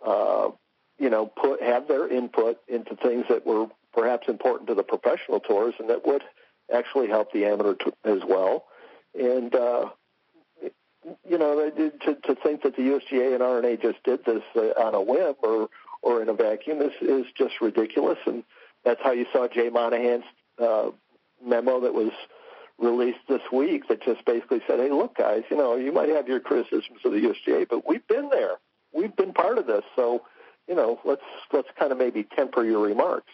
have their input into things that were perhaps important to the professional tours, and that would actually help the amateur as well. And to think that the USGA and R&A just did this on a whim or in a vacuum is just ridiculous. And that's how you saw Jay Monahan's memo that was released this week that just basically said, hey, look, guys, you might have your criticisms of the USGA, but we've been there. We've been part of this. So, let's kind of maybe temper your remarks.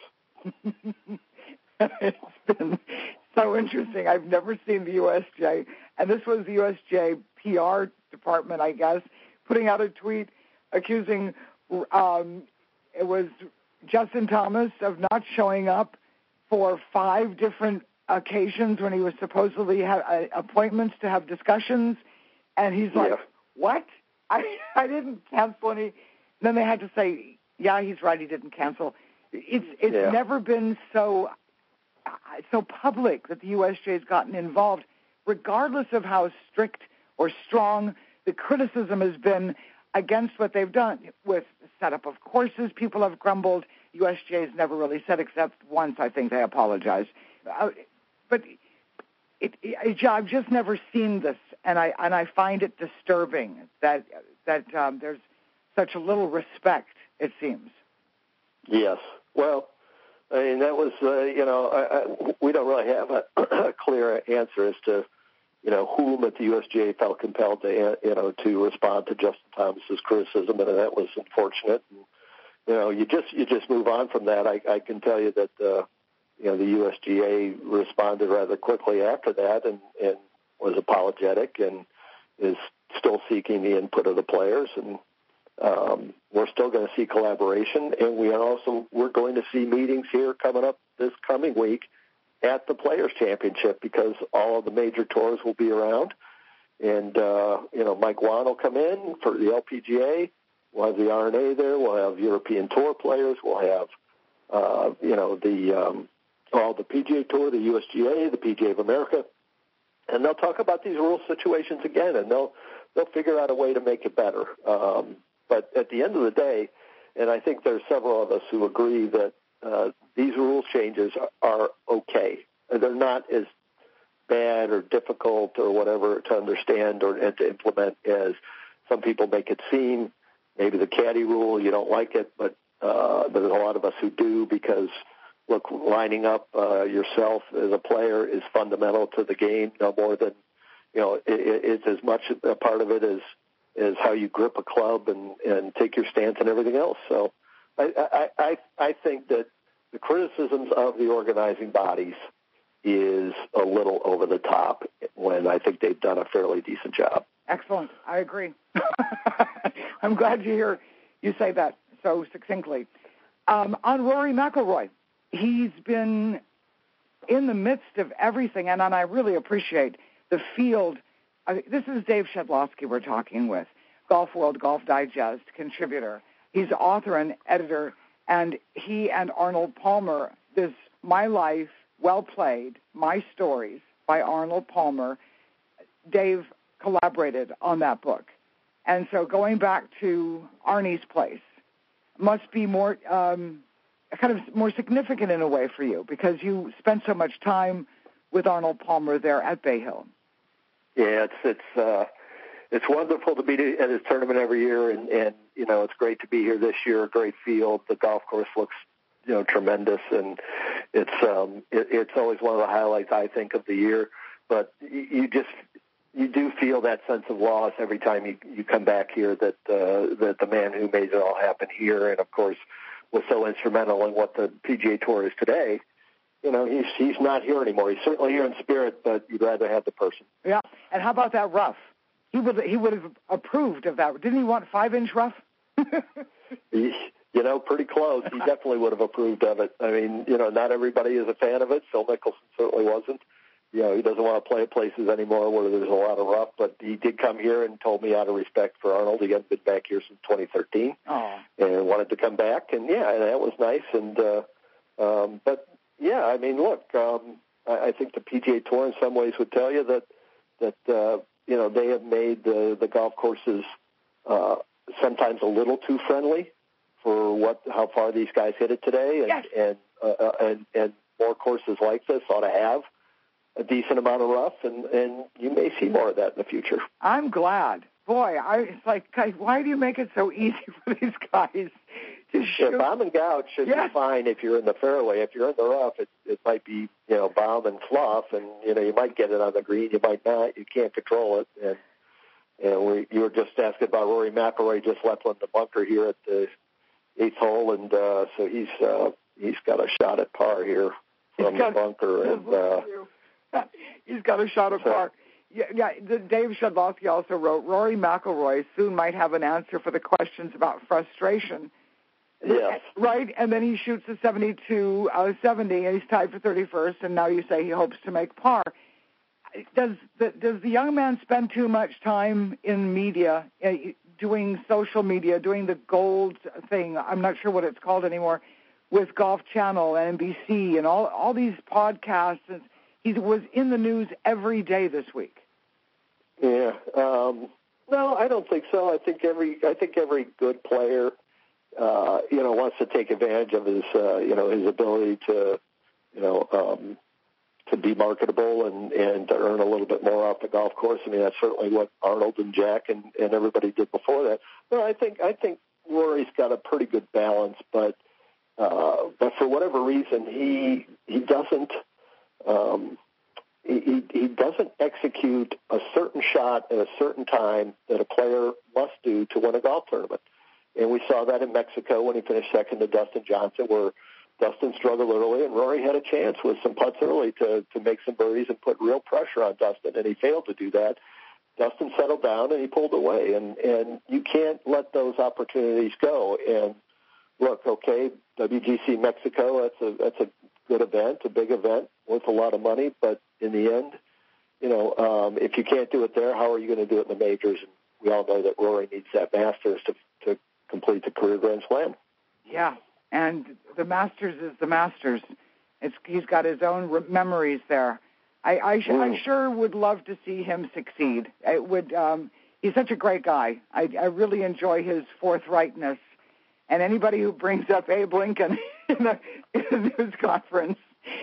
It's been so interesting. I've never seen the USGA, and this was the USGA PR department, I guess, putting out a tweet accusing it was Justin Thomas of not showing up for 5 different occasions when he was supposedly had appointments to have discussions, and he's like, what? I didn't cancel any. And then they had to say, yeah, he's right, he didn't cancel. It's never been so public that the USGA has gotten involved, regardless of how strict or strong the criticism has been against what they've done. With the setup of courses, people have grumbled. USGA has never really said, except once, I think they apologized. But I've just never seen this, and I find it disturbing that there's such a little respect, it seems. Yes. Well, I mean, that was, we don't really have a clear answer as to, whom at the USGA felt compelled to respond to Justin Thomas's criticism, and that was unfortunate. And, you just move on from that. I can tell you that, the USGA responded rather quickly after that and was apologetic and is still seeking the input of the players. And we're still going to see collaboration, and we're going to see meetings here coming up this coming week at the Players' Championship, because all of the major tours will be around. And, Mike Wan will come in for the LPGA. We'll have the R&A there. We'll have European Tour players. We'll have, all the PGA Tour, the USGA, the PGA of America. And they'll talk about these rule situations again, and they'll figure out a way to make it better. But at the end of the day, and I think there's several of us who agree that these rule changes are okay. They're not as bad or difficult or whatever to understand and to implement as some people make it seem. Maybe the caddy rule, you don't like it, but there's a lot of us who do, because, look, lining up yourself as a player is fundamental to the game, no more than, it's as much a part of it as how you grip a club and take your stance and everything else. So I think that the criticisms of the organizing bodies is a little over the top, when I think they've done a fairly decent job. Excellent. I agree. I'm glad you say that so succinctly. On Rory McIlroy, he's been in the midst of everything, and I really appreciate the field. This is Dave Shedlowski we're talking with, Golf World, Golf Digest contributor. He's author and editor, and he and Arnold Palmer, this My Life, Well Played, My Stories by Arnold Palmer, Dave collaborated on that book. And so going back to Arnie's place must be more kind of more significant in a way for you, because you spent so much time with Arnold Palmer there at Bay Hill. Yeah, it's wonderful to be at his tournament every year, and it's great to be here this year. A great field. The golf course looks tremendous, and it's always one of the highlights, I think, of the year. But you do feel that sense of loss every time you come back here, that the man who made it all happen here, and of course was so instrumental in what the PGA Tour is today, he's not here anymore. He's certainly here in spirit, but you'd rather have the person. Yeah, and how about that rough? He would have approved of that. Didn't he want 5-inch rough? Pretty close. He definitely would have approved of it. I mean, not everybody is a fan of it. Phil Mickelson certainly wasn't. He doesn't want to play at places anymore where there's a lot of rough, but he did come here and told me out of respect for Arnold. He hadn't been back here since 2013 and wanted to come back, and that was nice. And but I mean, look, I think the PGA Tour in some ways would tell you that they have made the golf courses sometimes a little too friendly for how far these guys hit it today, and more courses like this ought to have a decent amount of rough, and you may see more of that in the future. I'm glad. Boy, it's like, guys, why do you make it so easy for these guys to shoot? Bomb and gouge should be fine if you're in the fairway. If you're in the rough, it might be, bomb and fluff, and, you might get it on the green, you might not. You can't control it. And you were just asking about Rory McIlroy, just left one in the bunker here at the 8th hole, and so he's got a shot at par here from the bunker. And he's got a shot at par. Yeah. Dave Shedlowski also wrote, Rory McIlroy soon might have an answer for the questions about frustration. Yes. Right, and then he shoots a 72 out of 70, and he's tied for 31st, and now you say he hopes to make par. Does the young man spend too much time in media, doing social media, doing the gold thing? I'm not sure what it's called anymore, with Golf Channel and NBC and all these podcasts. And he was in the news every day this week. Yeah. No, I don't think so. I think every good player, wants to take advantage of his ability to be marketable and to earn a little bit more off the golf course. I mean, that's certainly what Arnold and Jack and everybody did before that. Well, I think Rory's got a pretty good balance, but for whatever reason, he doesn't. He doesn't execute a certain shot at a certain time that a player must do to win a golf tournament. And we saw that in Mexico when he finished second to Dustin Johnson, where Dustin struggled early, and Rory had a chance with some putts early to make some birdies and put real pressure on Dustin, and he failed to do that. Dustin settled down, and he pulled away, and you can't let those opportunities go. And look, okay, WGC Mexico, that's a good event, a big event, worth a lot of money, but in the end, if you can't do it there, how are you going to do it in the majors? And we all know that Rory needs that Masters to complete the career Grand Slam. Yeah, and the Masters is the Masters. He's got his own memories there. I sure would love to see him succeed. He's such a great guy. I really enjoy his forthrightness. And anybody who brings up Abe Lincoln in a news conference.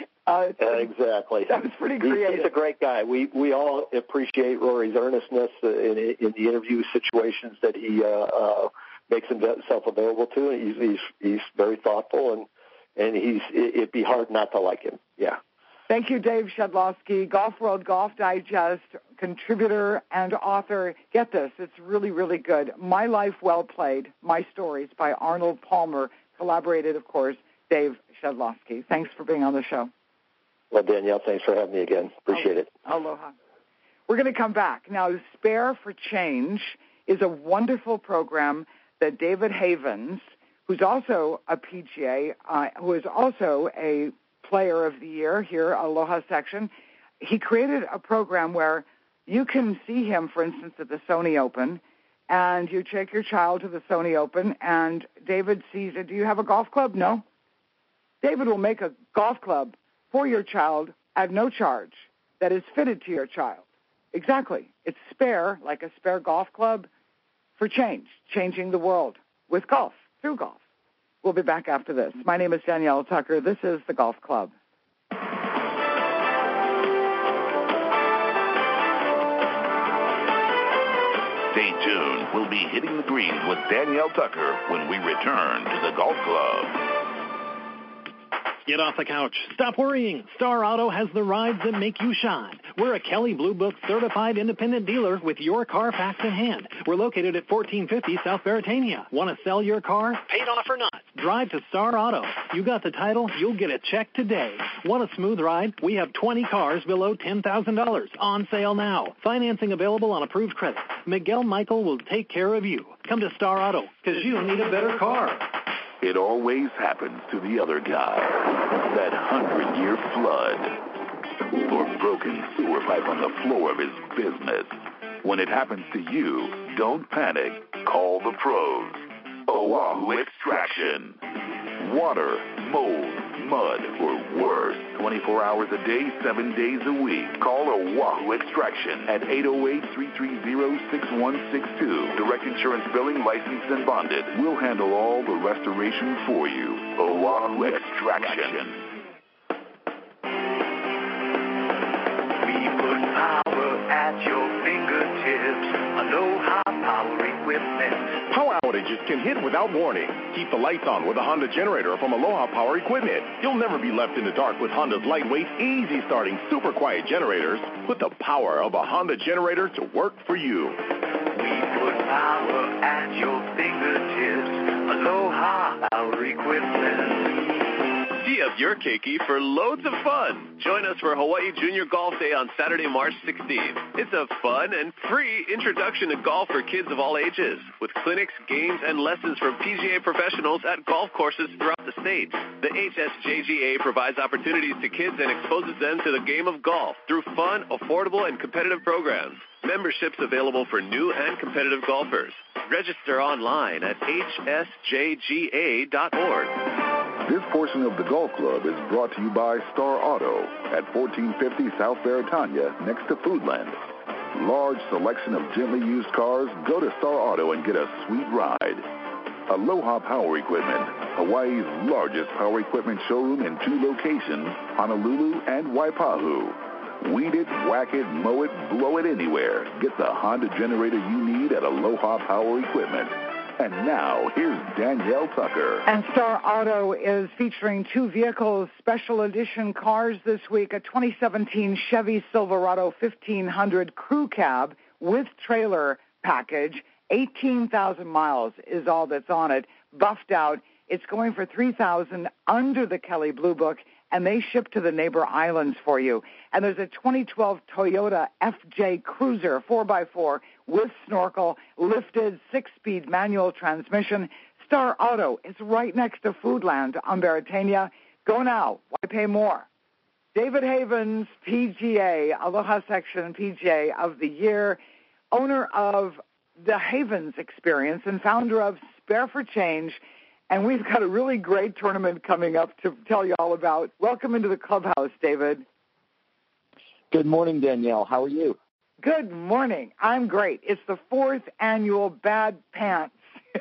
Exactly. That was pretty creative. He's a great guy. We all appreciate Rory's earnestness in the interview situations that he makes himself available to. He's very thoughtful, and it'd be hard not to like him. Yeah. Thank you, Dave Shedlowski, Golf World Golf Digest contributor and author. Get this, it's really, really good. My Life Well Played, My Stories by Arnold Palmer, collaborated, of course, Dave Shedlowski. Thanks for being on the show. Well, Danielle, thanks for having me again. Appreciate it. Aloha. We're going to come back. Now, Spare for Change is a wonderful program that David Havens, who's also a PGA, who is also a Player of the Year here, Aloha section, he created a program where you can see him, for instance, at the Sony Open, and you take your child to the Sony Open, and David sees it. Do you have a golf club? No. David will make a golf club for your child at no charge that is fitted to your child. Exactly. It's Spare, like a spare golf club, for change, changing the world with golf, through golf. We'll be back after this. My name is Danielle Tucker. This is The Golf Club. Stay tuned. We'll be hitting the greens with Danielle Tucker when we return to the Golf Club. Get off the couch. Stop worrying. Star Auto has the rides that make you shine. We're a Kelley Blue Book certified independent dealer with your car facts in hand. We're located at 1450 South Veritania. Want to sell your car? Paid off or not? Drive to Star Auto. You got the title, you'll get a check today. Want a smooth ride? We have 20 cars below $10,000 on sale now. Financing available on approved credit. Miguel Michael will take care of you. Come to Star Auto because you need a better car. It always happens to the other guy. That 100-year flood or broken sewer pipe on the floor of his business. When it happens to you, don't panic. Call the pros. Oahu Extraction. Water, mold, mud, or worse. 24 hours a day, 7 days a week. Call Oahu Extraction at 808-330-6162. Direct insurance billing, licensed and bonded. We'll handle all the restoration for you. Oahu Extraction. We put power at your fingertips. Aloha Power Equipment. Power outages can hit without warning. Keep the lights on with a Honda generator from Aloha Power Equipment. You'll never be left in the dark with Honda's lightweight, easy-starting, super quiet generators. Put the power of a Honda generator to work for you. We put power at your fingertips. Aloha Power Equipment. Tee up your keiki for loads of fun. Join us for Hawaii Junior Golf Day on Saturday, March 16th. It's a fun and free introduction to golf for kids of all ages, with clinics, games, and lessons from PGA professionals at golf courses throughout the state. The HSJGA provides opportunities to kids and exposes them to the game of golf through fun, affordable, and competitive programs. Memberships available for new and competitive golfers. Register online at hsjga.org. This portion of the Golf Club is brought to you by Star Auto at 1450 South Veritania, next to Foodland. Large selection of gently used cars. Go to Star Auto and get a sweet ride. Aloha Power Equipment, Hawaii's largest power equipment showroom in 2 locations, Honolulu and Waipahu. Weed it, whack it, mow it, blow it anywhere. Get the Honda generator you need at Aloha Power Equipment. And now, here's Danielle Tucker. And Star Auto is featuring 2 vehicles, special edition cars this week, a 2017 Chevy Silverado 1500 crew cab with trailer package. 18,000 miles is all that's on it, buffed out. It's going for $3,000 under the Kelley Blue Book, and they ship to the neighbor islands for you. And there's a 2012 Toyota FJ Cruiser 4x4 with snorkel, lifted, 6-speed manual transmission. Star Auto is right next to Foodland on Veritania. Go now. Why pay more? David Havens, PGA, Aloha Section PGA of the Year, owner of the Havens Experience and founder of Spare for Change. And we've got a really great tournament coming up to tell you all about. Welcome into the clubhouse, David. Good morning, Danielle. How are you? Good morning. I'm great. It's the 4th annual Bad Pants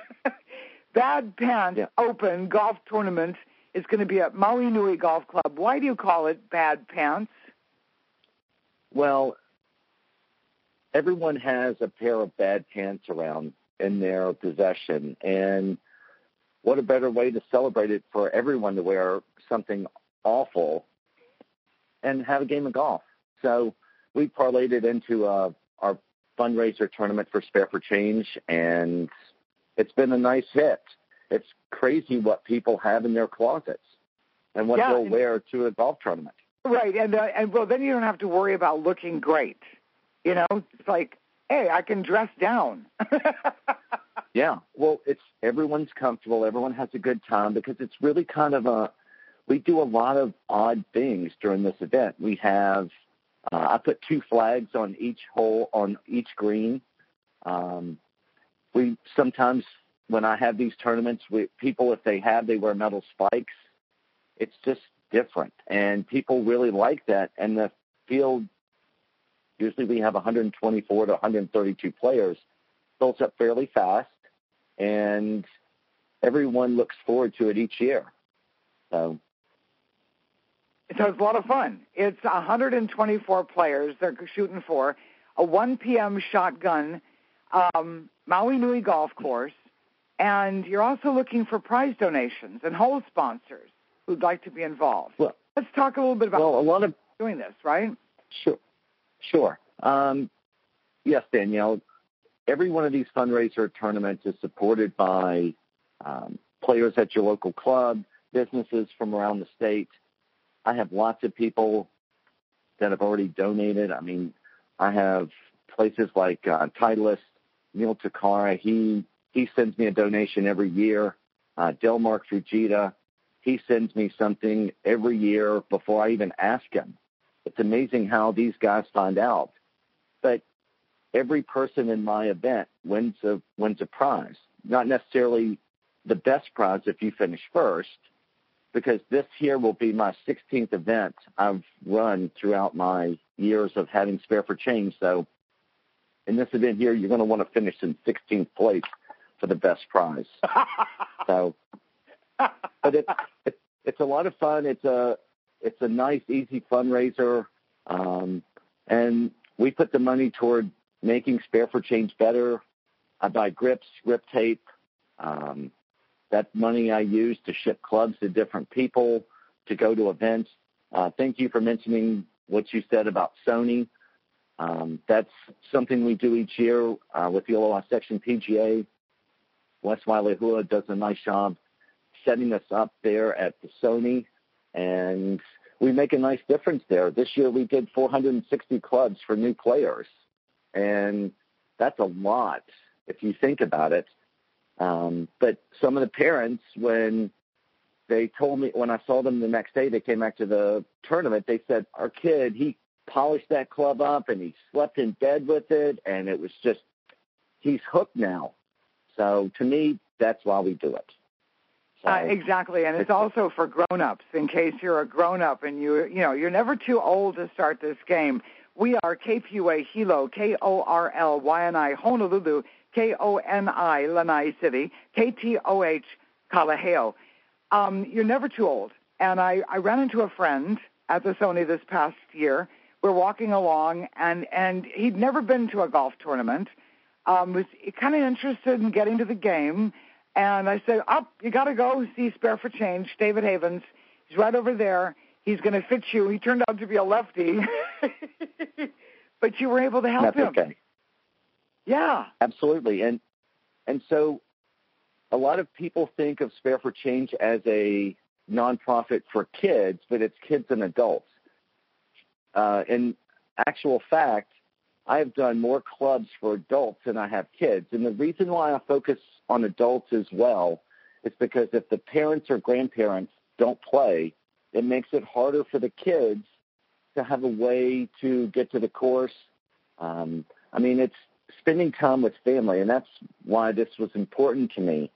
Open Golf Tournament. It's going to be at Maui Nui Golf Club. Why do you call it Bad Pants? Well, everyone has a pair of bad pants around in their possession, and what a better way to celebrate it for everyone to wear something awful and have a game of golf. So we parlayed it into our fundraiser tournament for Spare for Change, and it's been a nice hit. It's crazy what people have in their closets and what they'll wear to a golf tournament. Right, and well, then you don't have to worry about looking great. You know, it's like, hey, I can dress down. Yeah, well, everyone's comfortable. Everyone has a good time because it's really kind of we do a lot of odd things during this event. We have, I put 2 flags on each hole, on each green. We sometimes, when I have these tournaments, people, if they wear metal spikes. It's just different, and people really like that. And the field, usually we have 124 to 132 players, fills up fairly fast, and everyone looks forward to it each year. So it's a lot of fun. It's 124 players they're shooting for, a 1 p.m. shotgun Maui Nui Golf Course, and you're also looking for prize donations and hole sponsors who'd like to be involved. Well, let's talk a little bit about a lot of doing this, right? Sure. Yes, Danielle. Every one of these fundraiser tournaments is supported by players at your local club, businesses from around the state. I have lots of people that have already donated. I mean, I have places like Titleist, Neil Takara. He sends me a donation every year. Delmark Fujita, he sends me something every year before I even ask him. It's amazing how these guys find out. But every person in my event wins a prize. Not necessarily the best prize if you finish first, because this here will be my 16th event I've run throughout my years of having Spare for Change. So in this event here, you're going to want to finish in 16th place for the best prize. So, but it's a lot of fun. It's a nice, easy fundraiser, and we put the money toward making Spare for Change better. I buy grips, grip tape. That money I use to ship clubs to different people, to go to events. Thank you for mentioning what you said about Sony. That's something we do each year with the Aloha Section PGA. Wes Wailehua does a nice job setting us up there at the Sony, and we make a nice difference there. This year we did 460 clubs for new players, and that's a lot if you think about it. But some of the parents, when they told me, when I saw them the next day, they came back to the tournament, they said, our kid, he polished that club up and he slept in bed with it, and it was just, he's hooked now. So to me, that's why we do it. So, exactly, and it's also for grown-ups, in case you're a grown-up and you're never too old to start this game. We are KPUA Hilo, KORLYNI Honolulu, KONI Lanai City, KTOH Kalaheo. You're never too old. And I ran into a friend at the Sony this past year. We're walking along, and he'd never been to a golf tournament, was kind of interested in getting to the game. And I said, you got to go see Spare for Change, David Havens. He's right over there. He's going to fit you. He turned out to be a lefty. But you were able to help him. That's okay. Yeah. Absolutely. And so a lot of people think of Spare for Change as a nonprofit for kids, but it's kids and adults. In actual fact, I have done more clubs for adults than I have kids. And the reason why I focus on adults as well is because if the parents or grandparents don't play, it makes it harder for the kids to have a way to get to the course. It's spending time with family, and that's why this was important to me.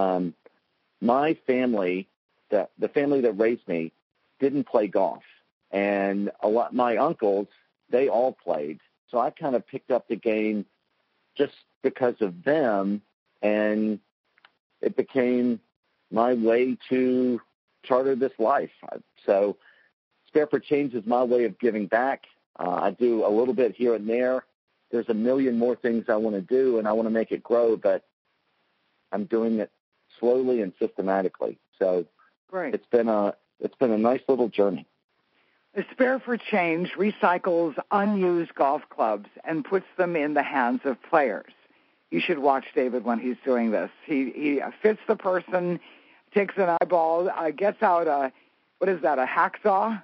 My family, the family that raised me, didn't play golf. And my uncles, they all played. So I kind of picked up the game just because of them, and it became my way to charter this life. So Spare for Change is my way of giving back. I do a little bit here and there. There's a million more things I want to do, and I want to make it grow, but I'm doing it slowly and systematically. So Great. It's been a nice little journey. The Spare for Change recycles unused golf clubs and puts them in the hands of players. You should watch David when he's doing this. He fits the person, takes an eyeball, gets out a hacksaw?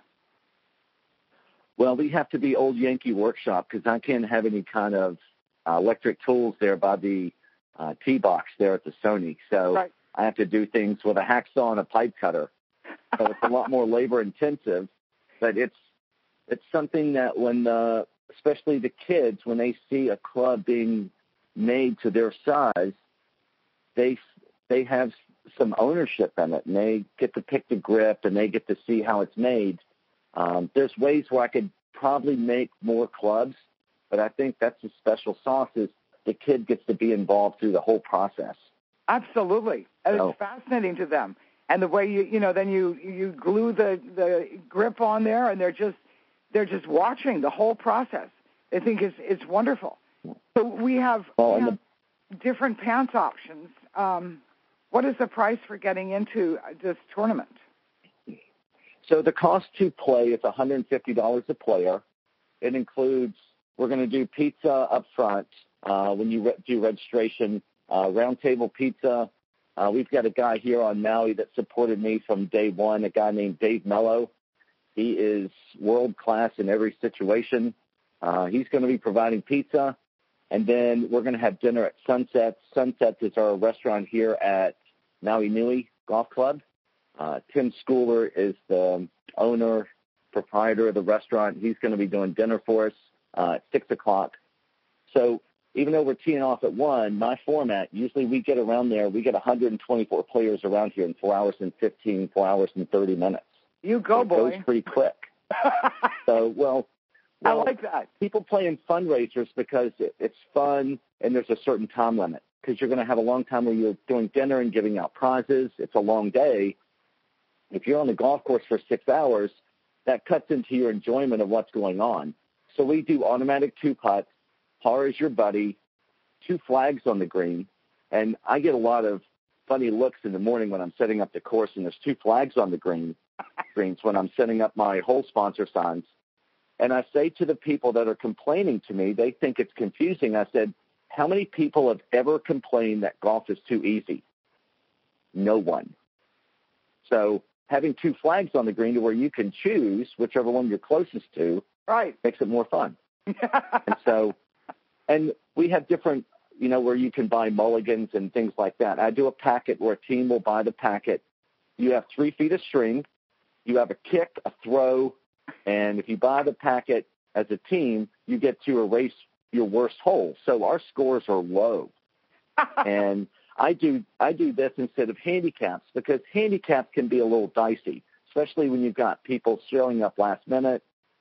Well, we have to be Old Yankee Workshop because I can't have any kind of electric tools there by the tee box there at the Sony. So right. I have to do things with a hacksaw and a pipe cutter. So it's a lot more labor intensive. But it's something that especially the kids, when they see a club being made to their size, they have some ownership in it, and they get to pick the grip, and they get to see how it's made. There's ways where I could probably make more clubs, but I think that's the special sauce is the kid gets to be involved through the whole process. Absolutely. And it's fascinating to them. And the way then you glue the grip on there, and they're just watching the whole process. They think it's wonderful. So we have different pants options. What is the price for getting into this tournament? So the cost to play is $150 a player. It includes, we're going to do pizza up front when you do registration, round table pizza. We've got a guy here on Maui that supported me from day one, a guy named Dave Mello. He is world-class in every situation. He's going to be providing pizza. And then we're going to have dinner at Sunsets. Sunsets is our restaurant here at Maui Nui Golf Club. Tim Schooler is the owner, proprietor of the restaurant. He's going to be doing dinner for us at 6 o'clock. So even though we're teeing off at 1, my format, usually we get around there, we get 124 players around here in 4 hours and 15, 4 hours and 30 minutes. You go, boy. It goes pretty quick. So, well, I like that. People play in fundraisers because it's fun and there's a certain time limit because you're going to have a long time where you're doing dinner and giving out prizes. It's a long day. If you're on the golf course for 6 hours, that cuts into your enjoyment of what's going on. So we do automatic 2-putt, par is your buddy, 2 flags on the green, and I get a lot of funny looks in the morning when I'm setting up the course and there's 2 flags on the greens when I'm setting up my hole sponsor signs. And I say to the people that are complaining to me, they think it's confusing. I said, how many people have ever complained that golf is too easy? No one. So having 2 flags on the green to where you can choose whichever one you're closest to makes it more fun. And we have different, where you can buy mulligans and things like that. I do a packet where a team will buy the packet. You have 3 feet of string. You have a kick, a throw, and if you buy the packet as a team, you get to erase your worst hole. So our scores are low. And I do this instead of handicaps because handicaps can be a little dicey, especially when you've got people showing up last minute.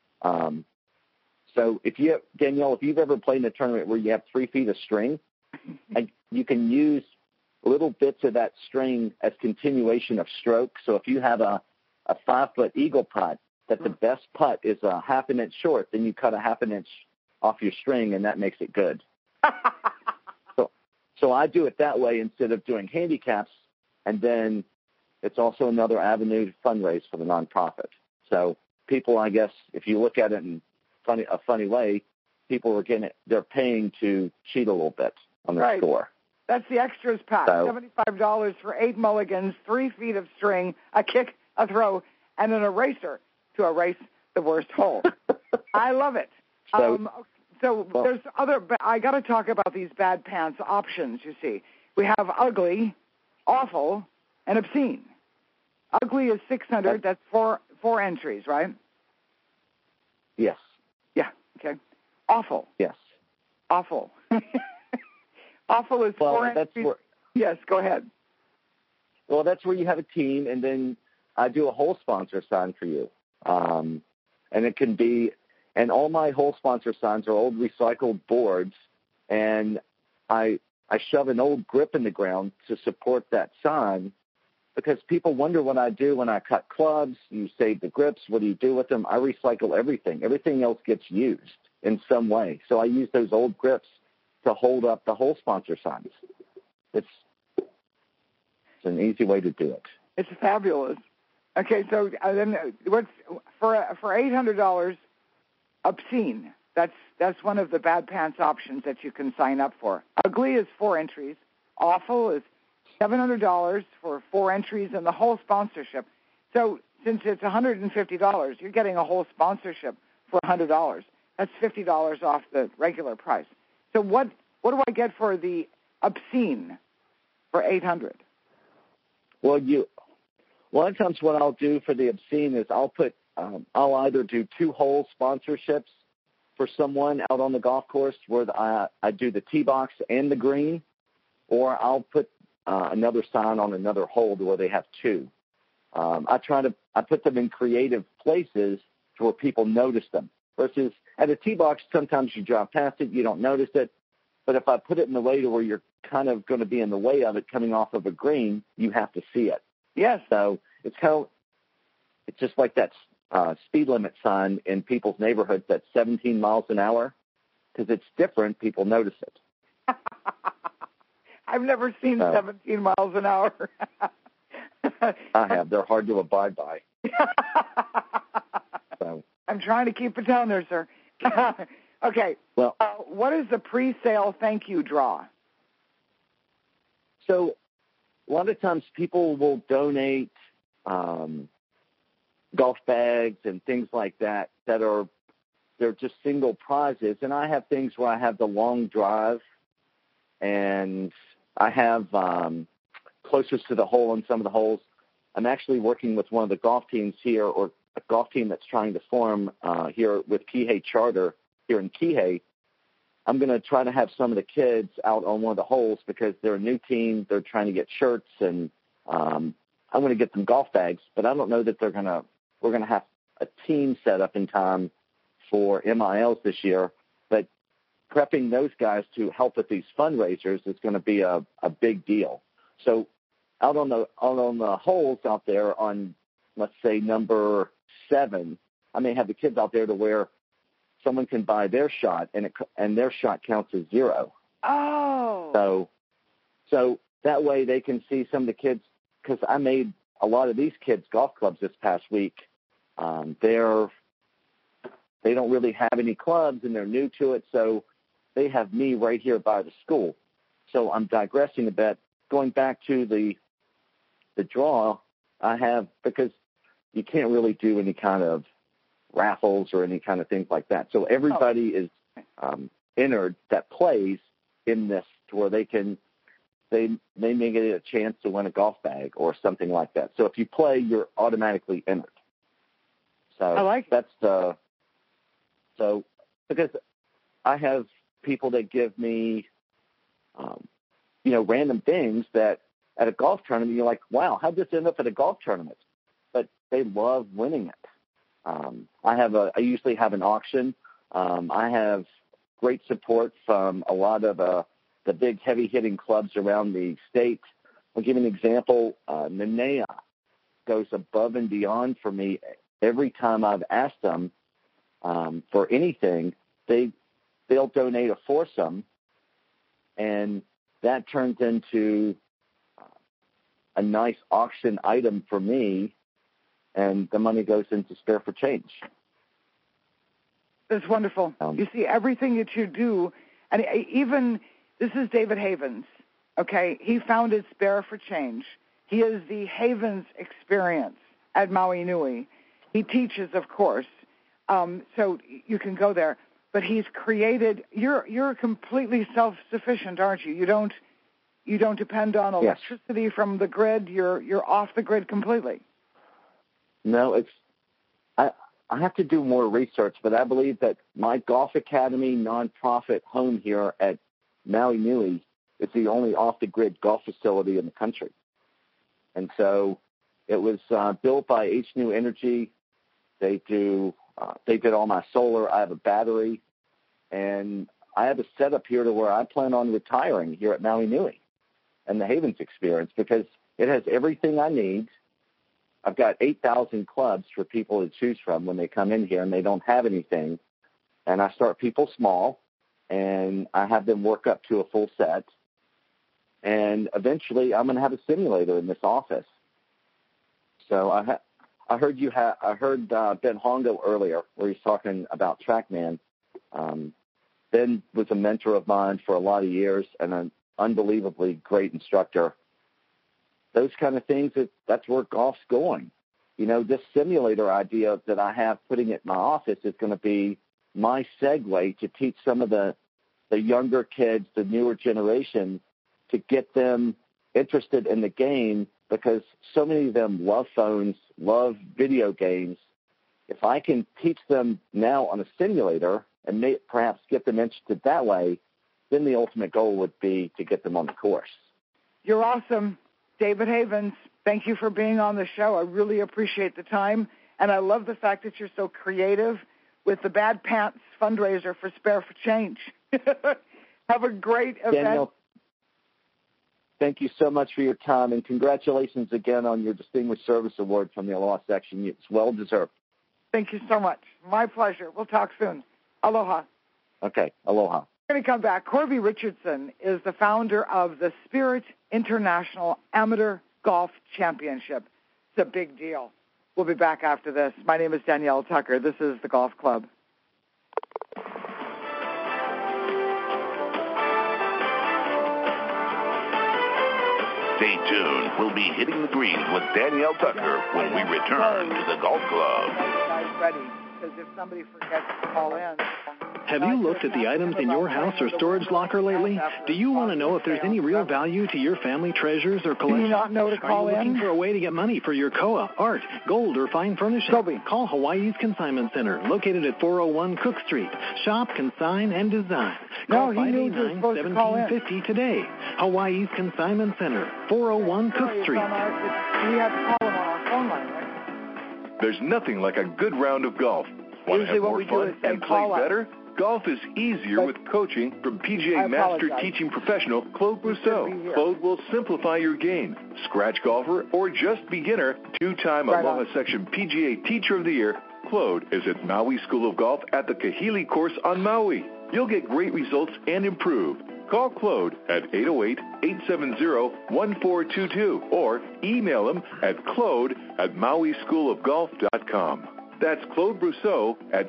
So Danielle, if you've ever played in a tournament where you have 3 feet of string, and you can use little bits of that string as continuation of stroke. So if you have a 5-foot eagle putt, that the best putt is a half an inch short, then you cut a half an inch off your string, and that makes it good. So I do it that way instead of doing handicaps, and then it's also another avenue to fundraise for the nonprofit. So people, I guess, if you look at it in a funny way, people they're paying to cheat a little bit on their score. That's the extras pack, $75 for 8 mulligans, 3 feet of string, a kick, a throw, and an eraser to erase the worst hole. I love it. There's other, but I got to talk about these bad pants options, you see. We have ugly, awful, and obscene. Ugly is $600. That's four entries, right? Yes. Yeah, okay. Awful. Yes. Awful. Awful is 4 entries. Yes, go ahead. Well, that's where you have a team, and then I do a hole sponsor sign for you. And it can be, and all my hole sponsor signs are old recycled boards, and I shove an old grip in the ground to support that sign because people wonder what I do when I cut clubs. You save the grips. What do you do with them? I recycle everything. Everything else gets used in some way. So I use those old grips to hold up the hole sponsor signs. It's an easy way to do it. It's fabulous. Okay, so then what's for $800? Obscene. That's one of the bad pants options that you can sign up for. Ugly is 4 entries. Awful is $700 for 4 entries in the whole sponsorship. So since it's $150, you're getting a whole sponsorship for $100. That's $50 off the regular price. So what do I get for the obscene for $800? Well, a lot of times what I'll do for the obscene is I'll either do 2 hole sponsorships for someone out on the golf course where I do the tee box and the green, or I'll put another sign on another hole where they have 2. I put them in creative places to where people notice them. Versus at a tee box, sometimes you drive past it, you don't notice it. But if I put it in the way to where you're kind of going to be in the way of it coming off of a green, you have to see it. Yes. So it's just like that speed limit sign in people's neighborhoods that's 17 miles an hour. because it's different, people notice it. I've never seen 17 miles an hour. I have. They're hard to abide by. So. I'm trying to keep it down there, sir. Okay. Well, what is the pre-sale thank you draw? So a lot of times people will donate golf bags and things like that they're just single prizes. And I have things where I have the long drive, and I have closest to the hole on some of the holes. I'm actually working with one of the golf teams here, or a golf team that's trying to form here with Kihei Charter here in Kihei. I'm going to try to have some of the kids out on one of the holes because they're a new team. They're trying to get shirts, and I'm going to get them golf bags. But I don't know that we're going to have a team set up in time for MILs this year. But prepping those guys to help with these fundraisers is going to be a big deal. So out on the holes out there on, let's say, number 7, I may have the kids out there to where someone can buy their shot, and their shot counts as 0. Oh. So that way they can see some of the kids, because I made a lot of these kids golf clubs this past week. They don't really have any clubs, and they're new to it, so they have me right here by the school. So I'm digressing a bit. Going back to the draw, I have, because you can't really do any kind of raffles or any kind of things like that. So everybody is entered that plays in this, to where they may get a chance to win a golf bag or something like that. So if you play, you're automatically entered. So I like that's so because I have people that give me, random things that at a golf tournament, you're like, wow, how'd this end up at a golf tournament? But they love winning it. I usually have an auction. I have great support from a lot of the big heavy-hitting clubs around the state. I'll give you an example. Nenea goes above and beyond for me every time I've asked them for anything. They'll donate a foursome, and that turns into a nice auction item for me, and the money goes into Spare for Change. That's wonderful. You see, everything that you do, and even, this is David Havens, okay? He founded Spare for Change. He is the Havens experience at Maui Nui. He teaches, of course, so you can go there. But he's created, you're completely self-sufficient, aren't you? You don't depend on electricity from the grid. You're off the grid completely. No, I have to do more research, but I believe that my Golf Academy nonprofit home here at Maui Nui is the only off-the-grid golf facility in the country. And so it was built by H New Energy. They did all my solar. I have a battery, and I have a setup here to where I plan on retiring here at Maui Nui and the Havens experience, because it has everything I need. I've got 8,000 clubs for people to choose from when they come in here and they don't have anything. And I start people small, and I have them work up to a full set. And eventually I'm going to have a simulator in this office. So I heard Ben Hongo earlier, where he's talking about TrackMan. Ben was a mentor of mine for a lot of years and an unbelievably great instructor. Those kind of things, that's where golf's going. This simulator idea that I have putting it in my office is going to be my segue to teach some of the younger kids, the newer generation, to get them interested in the game, because so many of them love phones, love video games. If I can teach them now on a simulator and perhaps get them interested that way, then the ultimate goal would be to get them on the course. You're awesome. David Havens, thank you for being on the show. I really appreciate the time, and I love the fact that you're so creative with the Bad Pants fundraiser for Spare for Change. Have a great event. Danielle, thank you so much for your time, and congratulations again on your Distinguished Service Award from the Aloha section. It's well deserved. Thank you so much. My pleasure. We'll talk soon. Aloha. Okay, aloha. We're going to come back. Corby Richardson is the founder of the Spirit International Amateur Golf Championship. It's a big deal. We'll be back after this. My name is Danielle Tucker. This is the Golf Club. Stay tuned. We'll be hitting the greens with Danielle Tucker when we return to the Golf Club. Guys ready, because if somebody forgets to call in. Have you looked at the items in your house or storage locker lately? Do you want to know if there's any real value to your family treasures or collection? Do you not know to call in? Are you looking for a way to get money for your koa, art, gold, or fine furnishing? Call Hawaii's Consignment Center, located at 401 Cook Street. Shop, consign, and design. Call 589-1750 today. Hawaii's Consignment Center, 401 Cook Street. We have to call him on our phone line, right? There's nothing like a good round of golf. Want to have more fun and play better? Golf is easier with coaching from PGA Master Teaching Professional Claude Brousseau. Claude will simplify your game. Scratch golfer or just beginner, two-time Aloha Section PGA Teacher of the Year, Claude is at Maui School of Golf at the Kahili course on Maui. You'll get great results and improve. Call Claude at 808-870-1422 or email him at claude@mauischoolofgolf.com. That's Claude Brousseau at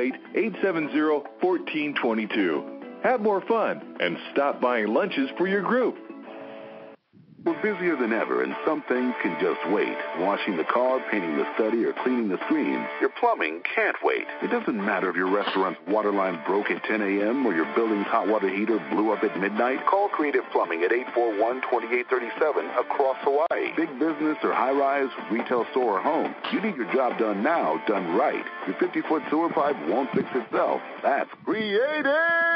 808-870-1422. Have more fun and stop buying lunches for your group. We're busier than ever, and some things can just wait. Washing the car, painting the study, or cleaning the screens. Your plumbing can't wait. It doesn't matter if your restaurant's water line broke at 10 a.m. or your building's hot water heater blew up at midnight. Call Creative Plumbing at 841-2837 across Hawaii. Big business or high-rise, retail store or home. You need your job done now, done right. Your 50-foot sewer pipe won't fix itself. That's Creative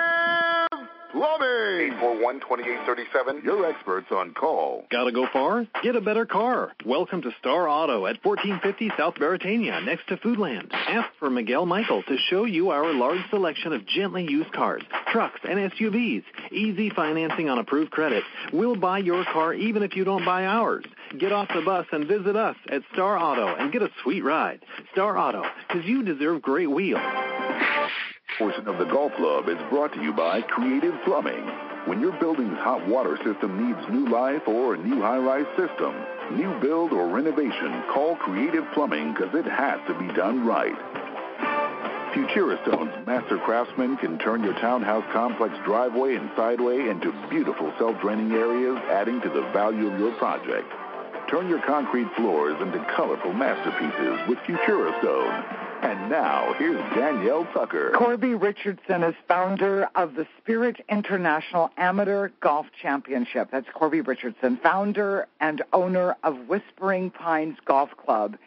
Plumbing. 841-2837. Your experts on call. Gotta go far? Get a better car. Welcome to Star Auto at 1450 South Baratania, next to Foodland. Ask for Miguel Michael to show you our large selection of gently used cars, trucks, and SUVs. Easy financing on approved credit. We'll buy your car even if you don't buy ours. Get off the bus and visit us at Star Auto and get a sweet ride. Star Auto, because you deserve great wheels. Portion of the Golf Club is brought to you by Creative Plumbing. When your building's hot water system needs new life or a new high-rise system, new build or renovation, call Creative Plumbing because it has to be done right. Futuristone's master craftsmen can turn your townhouse complex driveway and sideway into beautiful self-draining areas, adding to the value of your project. Turn your concrete floors into colorful masterpieces with Futuristone. And now, here's Danielle Tucker. Corby Richardson is founder of the Spirit International Amateur Golf Championship. That's Corby Richardson, founder and owner of Whispering Pines Golf Club,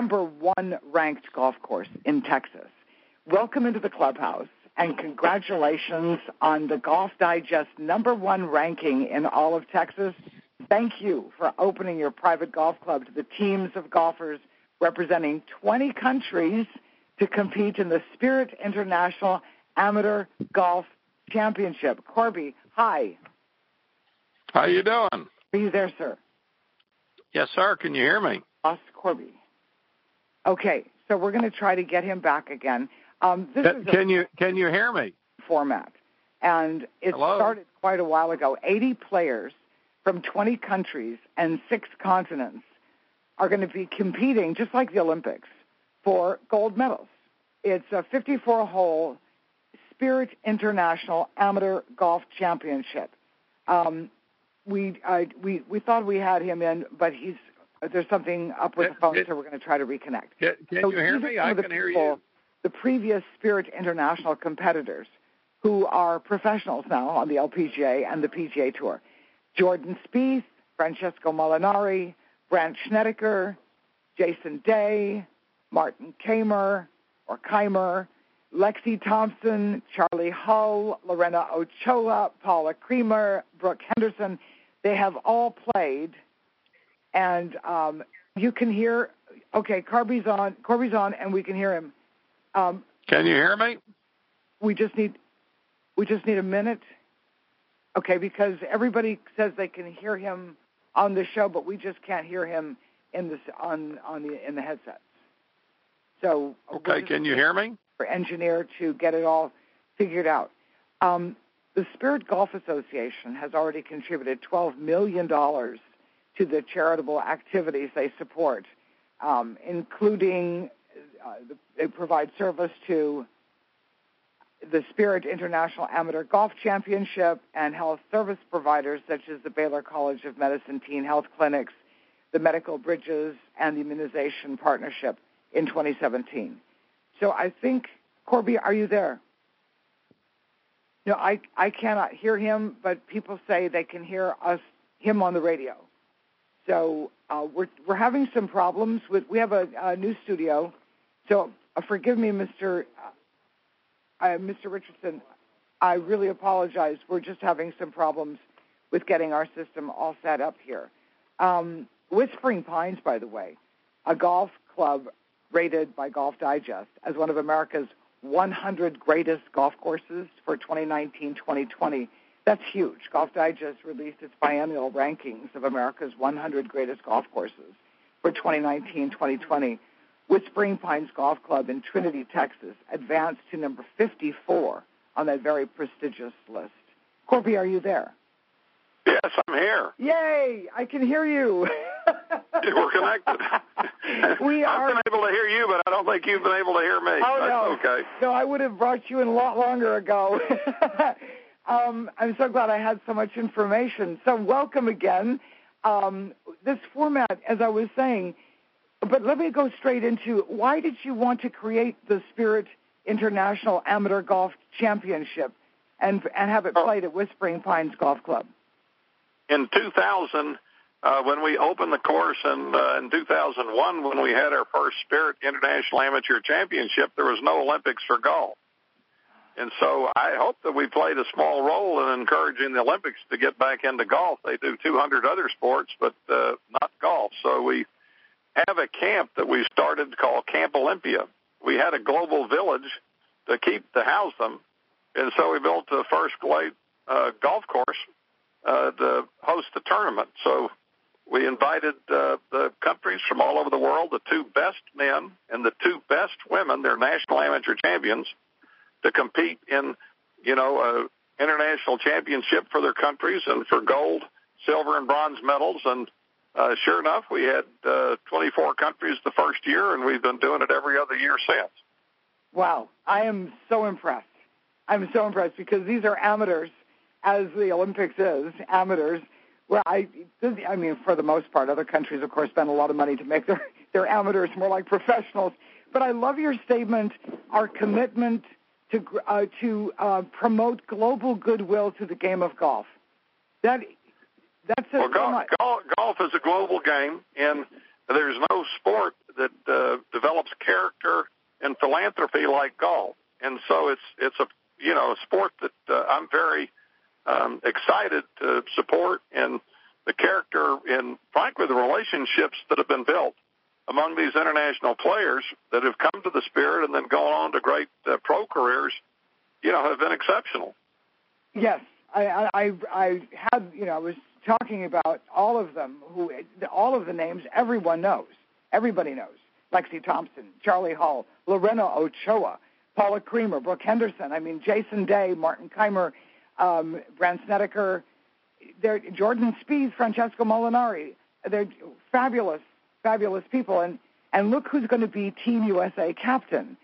#1 ranked golf course in Texas. Welcome into the clubhouse, and congratulations on the Golf Digest #1 ranking in all of Texas. Thank you for opening your private golf club to the teams of golfers representing 20 countries to compete in the Spirit International Amateur Golf Championship. Corby, hi. How you doing? Are you there, sir? Yes, sir. Can you hear me? Lost Corby. Okay, so we're going to try to get him back again. Can you hear me? Format, and it started quite a while ago. 80 players from 20 countries and 6 continents are going to be competing, just like the Olympics, for gold medals. It's a 54-hole Spirit International Amateur Golf Championship. We thought we had him in, but there's something up with the phone, so we're going to try to reconnect. Can you hear me? I can hear you. The previous Spirit International competitors who are professionals now on the LPGA and the PGA Tour. Jordan Spieth, Francesco Molinari, Brandt Snedeker, Jason Day, Martin Kaymer, Lexi Thompson, Charlie Hull, Lorena Ochoa, Paula Creamer, Brooke Henderson. They have all played, and you can hear. Okay, Corby's on, and we can hear him. Can you hear me? We just need a minute. Okay, because everybody says they can hear him on the show, but we just can't hear him in the headsets. So okay, can you hear me? For engineer to get it all figured out. The Spirit Golf Association has already contributed $12 million to the charitable activities they support, including they provide service to the Spirit International Amateur Golf Championship and health service providers such as the Baylor College of Medicine Teen Health Clinics, the Medical Bridges, and the Immunization Partnership in 2017. So I think, Corby, are you there? No, I cannot hear him, but people say they can hear him on the radio. So we're having some problems we have a new studio. So forgive me, Mr. Richardson. I really apologize. We're just having some problems with getting our system all set up here. Whispering Pines, by the way, a golf club rated by Golf Digest as one of America's 100 greatest golf courses for 2019-2020. That's huge. Golf Digest released its biennial rankings of America's 100 greatest golf courses for 2019-2020. Whispering Pines Golf Club in Trinity, Texas, advanced to number 54 on that very prestigious list. Corby, are you there? Yes, I'm here. Yay! I can hear you. We're connected. I've been able to hear you, but I don't think you've been able to hear me. Oh, That's no. Okay. No, I would have brought you in a lot longer ago. I'm so glad I had so much information. So welcome again. This format, as I was saying, but let me go straight into why did you want to create the Spirit International Amateur Golf Championship and have it played at Whispering Pines Golf Club? In 2000, when we opened the course, and in 2001, when we had our first Spirit International Amateur Championship, there was no Olympics for golf. And so I hope that we played a small role in encouraging the Olympics to get back into golf. They do 200 other sports, but not golf. So we have a camp that we started called Camp Olympia. We had a global village to house them, and so we built the first golf course to host the tournament. So we invited the countries from all over the world, the two best men and the two best women, they're national amateur champions, to compete in, an international championship for their countries and for gold, silver, and bronze medals. And sure enough, we had 24 countries the first year, and we've been doing it every other year since. Wow. I am so impressed. I'm so impressed because these are amateurs, as the Olympics is, amateurs. Well, I mean, for the most part, other countries, of course, spend a lot of money to make their amateurs more like professionals. But I love your statement, our commitment to promote global goodwill to the game of golf. That's well, golf is a global game, and there's no sport that develops character and philanthropy like golf. And so it's a sport that I'm very excited to support, and the character and, frankly, the relationships that have been built among these international players that have come to the Spirit and then gone on to great pro careers, have been exceptional. Yes, I had, I was talking about all of them, all of the names everyone knows. Everybody knows. Lexi Thompson, Charlie Hall, Lorena Ochoa, Paula Creamer, Brooke Henderson, Jason Day, Martin Keimer, Brant Snedeker, Jordan Spieth, Francesco Molinari. They're fabulous, fabulous people. And look who's going to be Team USA captain.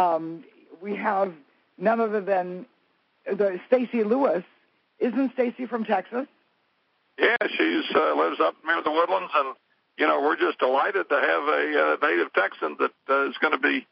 We have none other than Stacey Lewis. Isn't Stacey from Texas? Yeah, she lives up near the Woodlands, and, we're just delighted to have a native Texan that is going to be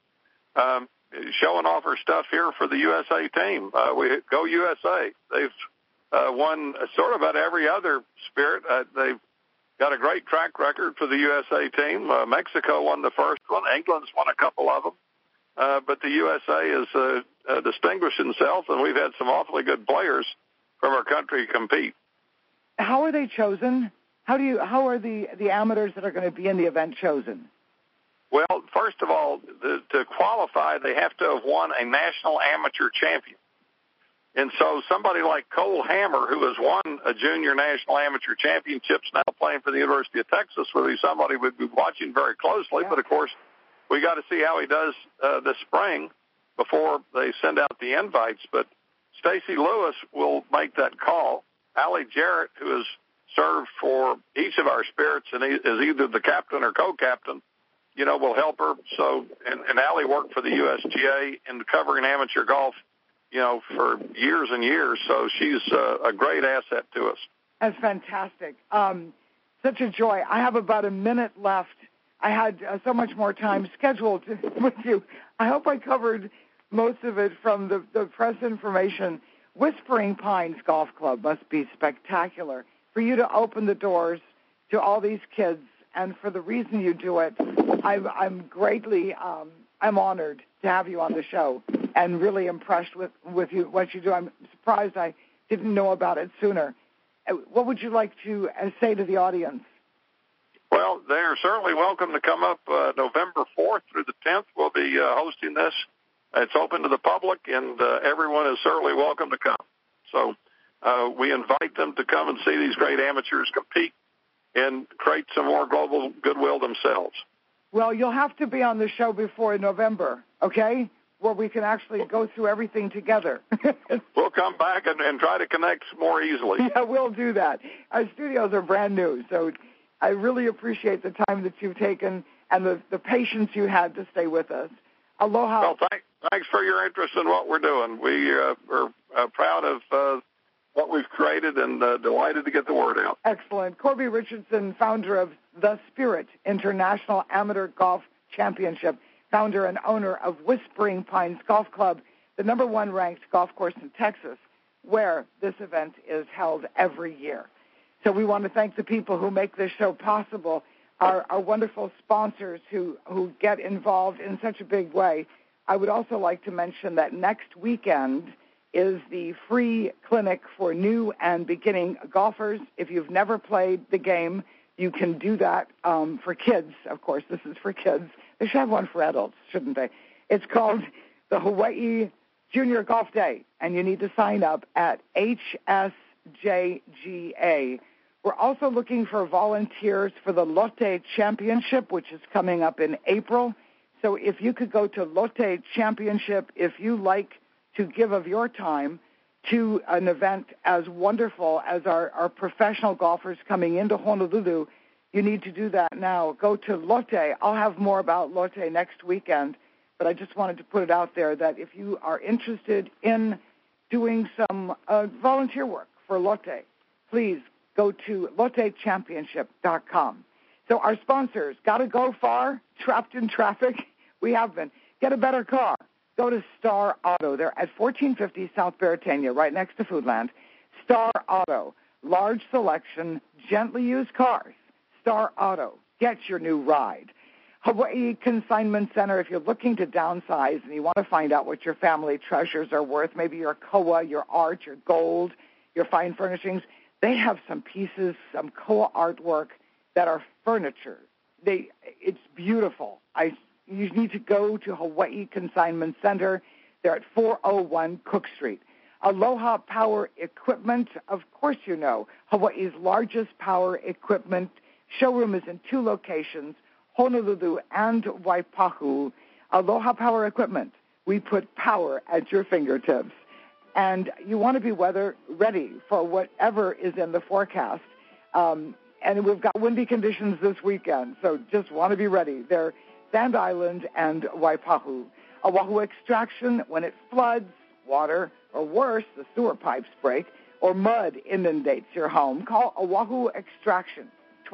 showing off her stuff here for the USA team. We go USA. They've won sort of about every other Spirit. They've got a great track record for the USA team. Mexico won the first one. England's won a couple of them. But the USA has distinguished itself, and we've had some awfully good players from our country compete. How are they chosen? How are the amateurs that are going to be in the event chosen? Well, first of all, to qualify, they have to have won a national amateur champion. And so somebody like Cole Hammer, who has won a junior national amateur championships, now playing for the University of Texas, would be somebody we'd be watching very closely. Yeah. But, of course, we got to see how he does this spring before they send out the invites. But Stacy Lewis will make that call. Allie Jarrett, who has served for each of our spirits and is either the captain or co-captain, will help her. So, and Allie worked for the USGA in covering amateur golf, for years and years. So she's a great asset to us. That's fantastic. Such a joy. I have about a minute left. I had so much more time scheduled with you. I hope I covered most of it from the press information. Whispering Pines Golf Club must be spectacular. For you to open the doors to all these kids, and for the reason you do it, I'm greatly I'm honored to have you on the show, and really impressed with you, what you do. I'm surprised I didn't know about it sooner. What would you like to say to the audience? Well, they're certainly welcome to come up November 4th through the 10th. We'll be hosting this. It's open to the public, and everyone is certainly welcome to come. So we invite them to come and see these great amateurs compete and create some more global goodwill themselves. Well, you'll have to be on the show before November, okay, where we can actually go through everything together. We'll come back and try to connect more easily. Yeah, we'll do that. Our studios are brand new, so I really appreciate the time that you've taken and the patience you had to stay with us. Aloha. Well, thanks for your interest in what we're doing. We are proud of what we've created and delighted to get the word out. Excellent. Corby Richardson, founder of The Spirit International Amateur Golf Championship, founder and owner of Whispering Pines Golf Club, the number 1 ranked golf course in Texas, where this event is held every year. So we want to thank the people who make this show possible, our wonderful sponsors who get involved in such a big way. I would also like to mention that next weekend is the free clinic for new and beginning golfers. If you've never played the game, you can do that for kids. Of course, this is for kids. They should have one for adults, shouldn't they? It's called the Hawaii Junior Golf Day, and you need to sign up at HSJGA. We're also looking for volunteers for the Lotte Championship, which is coming up in April. So if you could go to Lotte Championship, if you like to give of your time to an event as wonderful as our professional golfers coming into Honolulu, you need to do that now. Go to Lotte. I'll have more about Lotte next weekend, but I just wanted to put it out there that if you are interested in doing some volunteer work for Lotte, please go to LotteChampionship.com. So our sponsors, got to go far, trapped in traffic? We have been. Get a better car. Go to Star Auto. They're at 1450 South Baratania, right next to Foodland. Star Auto, large selection, gently used cars. Star Auto, get your new ride. Hawaii Consignment Center, if you're looking to downsize and you want to find out what your family treasures are worth, maybe your koa, your art, your gold, your fine furnishings, they have some pieces, some koa artwork that are furniture. It's beautiful. You need to go to Hawaii Consignment Center. They're at 401 Cook Street. Aloha Power Equipment, of course you know, Hawaii's largest power equipment showroom is in 2 locations, Honolulu and Waipahu. Aloha Power Equipment, we put power at your fingertips. And you want to be weather ready for whatever is in the forecast. And we've got windy conditions this weekend, so just want to be ready. They're Sand Island and Waipahu. Oahu Extraction, when it floods, water, or worse, the sewer pipes break, or mud inundates your home, call Oahu Extraction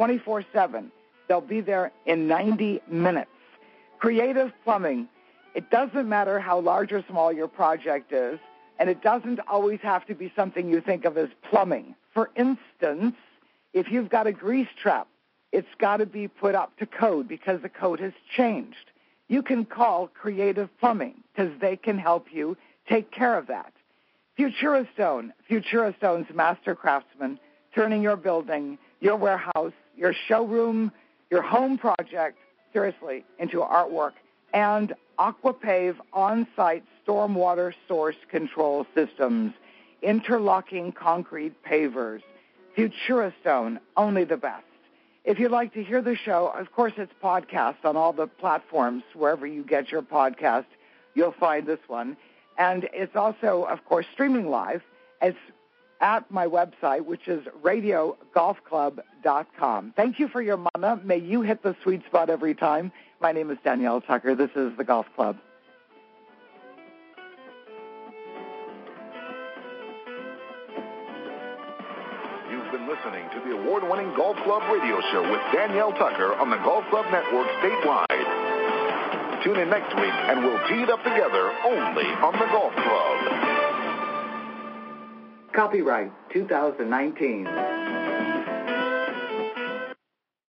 24/7. They'll be there in 90 minutes. Creative Plumbing. It doesn't matter how large or small your project is, and it doesn't always have to be something you think of as plumbing. For instance, if you've got a grease trap, it's got to be put up to code because the code has changed. You can call Creative Plumbing because they can help you take care of that. Futuristone. Futuristone's master craftsman, turning your building, your warehouse, your showroom, your home project, seriously, into artwork. And Aquapave on-site stormwater source control systems, interlocking concrete pavers. Futuristone, only the best. If you'd like to hear the show, of course it's podcast on all the platforms. Wherever you get your podcast, you'll find this one. And it's also, of course, streaming live. It's at my website, which is radiogolfclub.com. Thank you for your mana. May you hit the sweet spot every time. My name is Danielle Tucker. This is the Golf Club. You've been listening to the award-winning Golf Club radio show with Danielle Tucker on the Golf Club Network statewide. Tune in next week, and we'll tee it up together only on the Golf Club. Copyright 2019.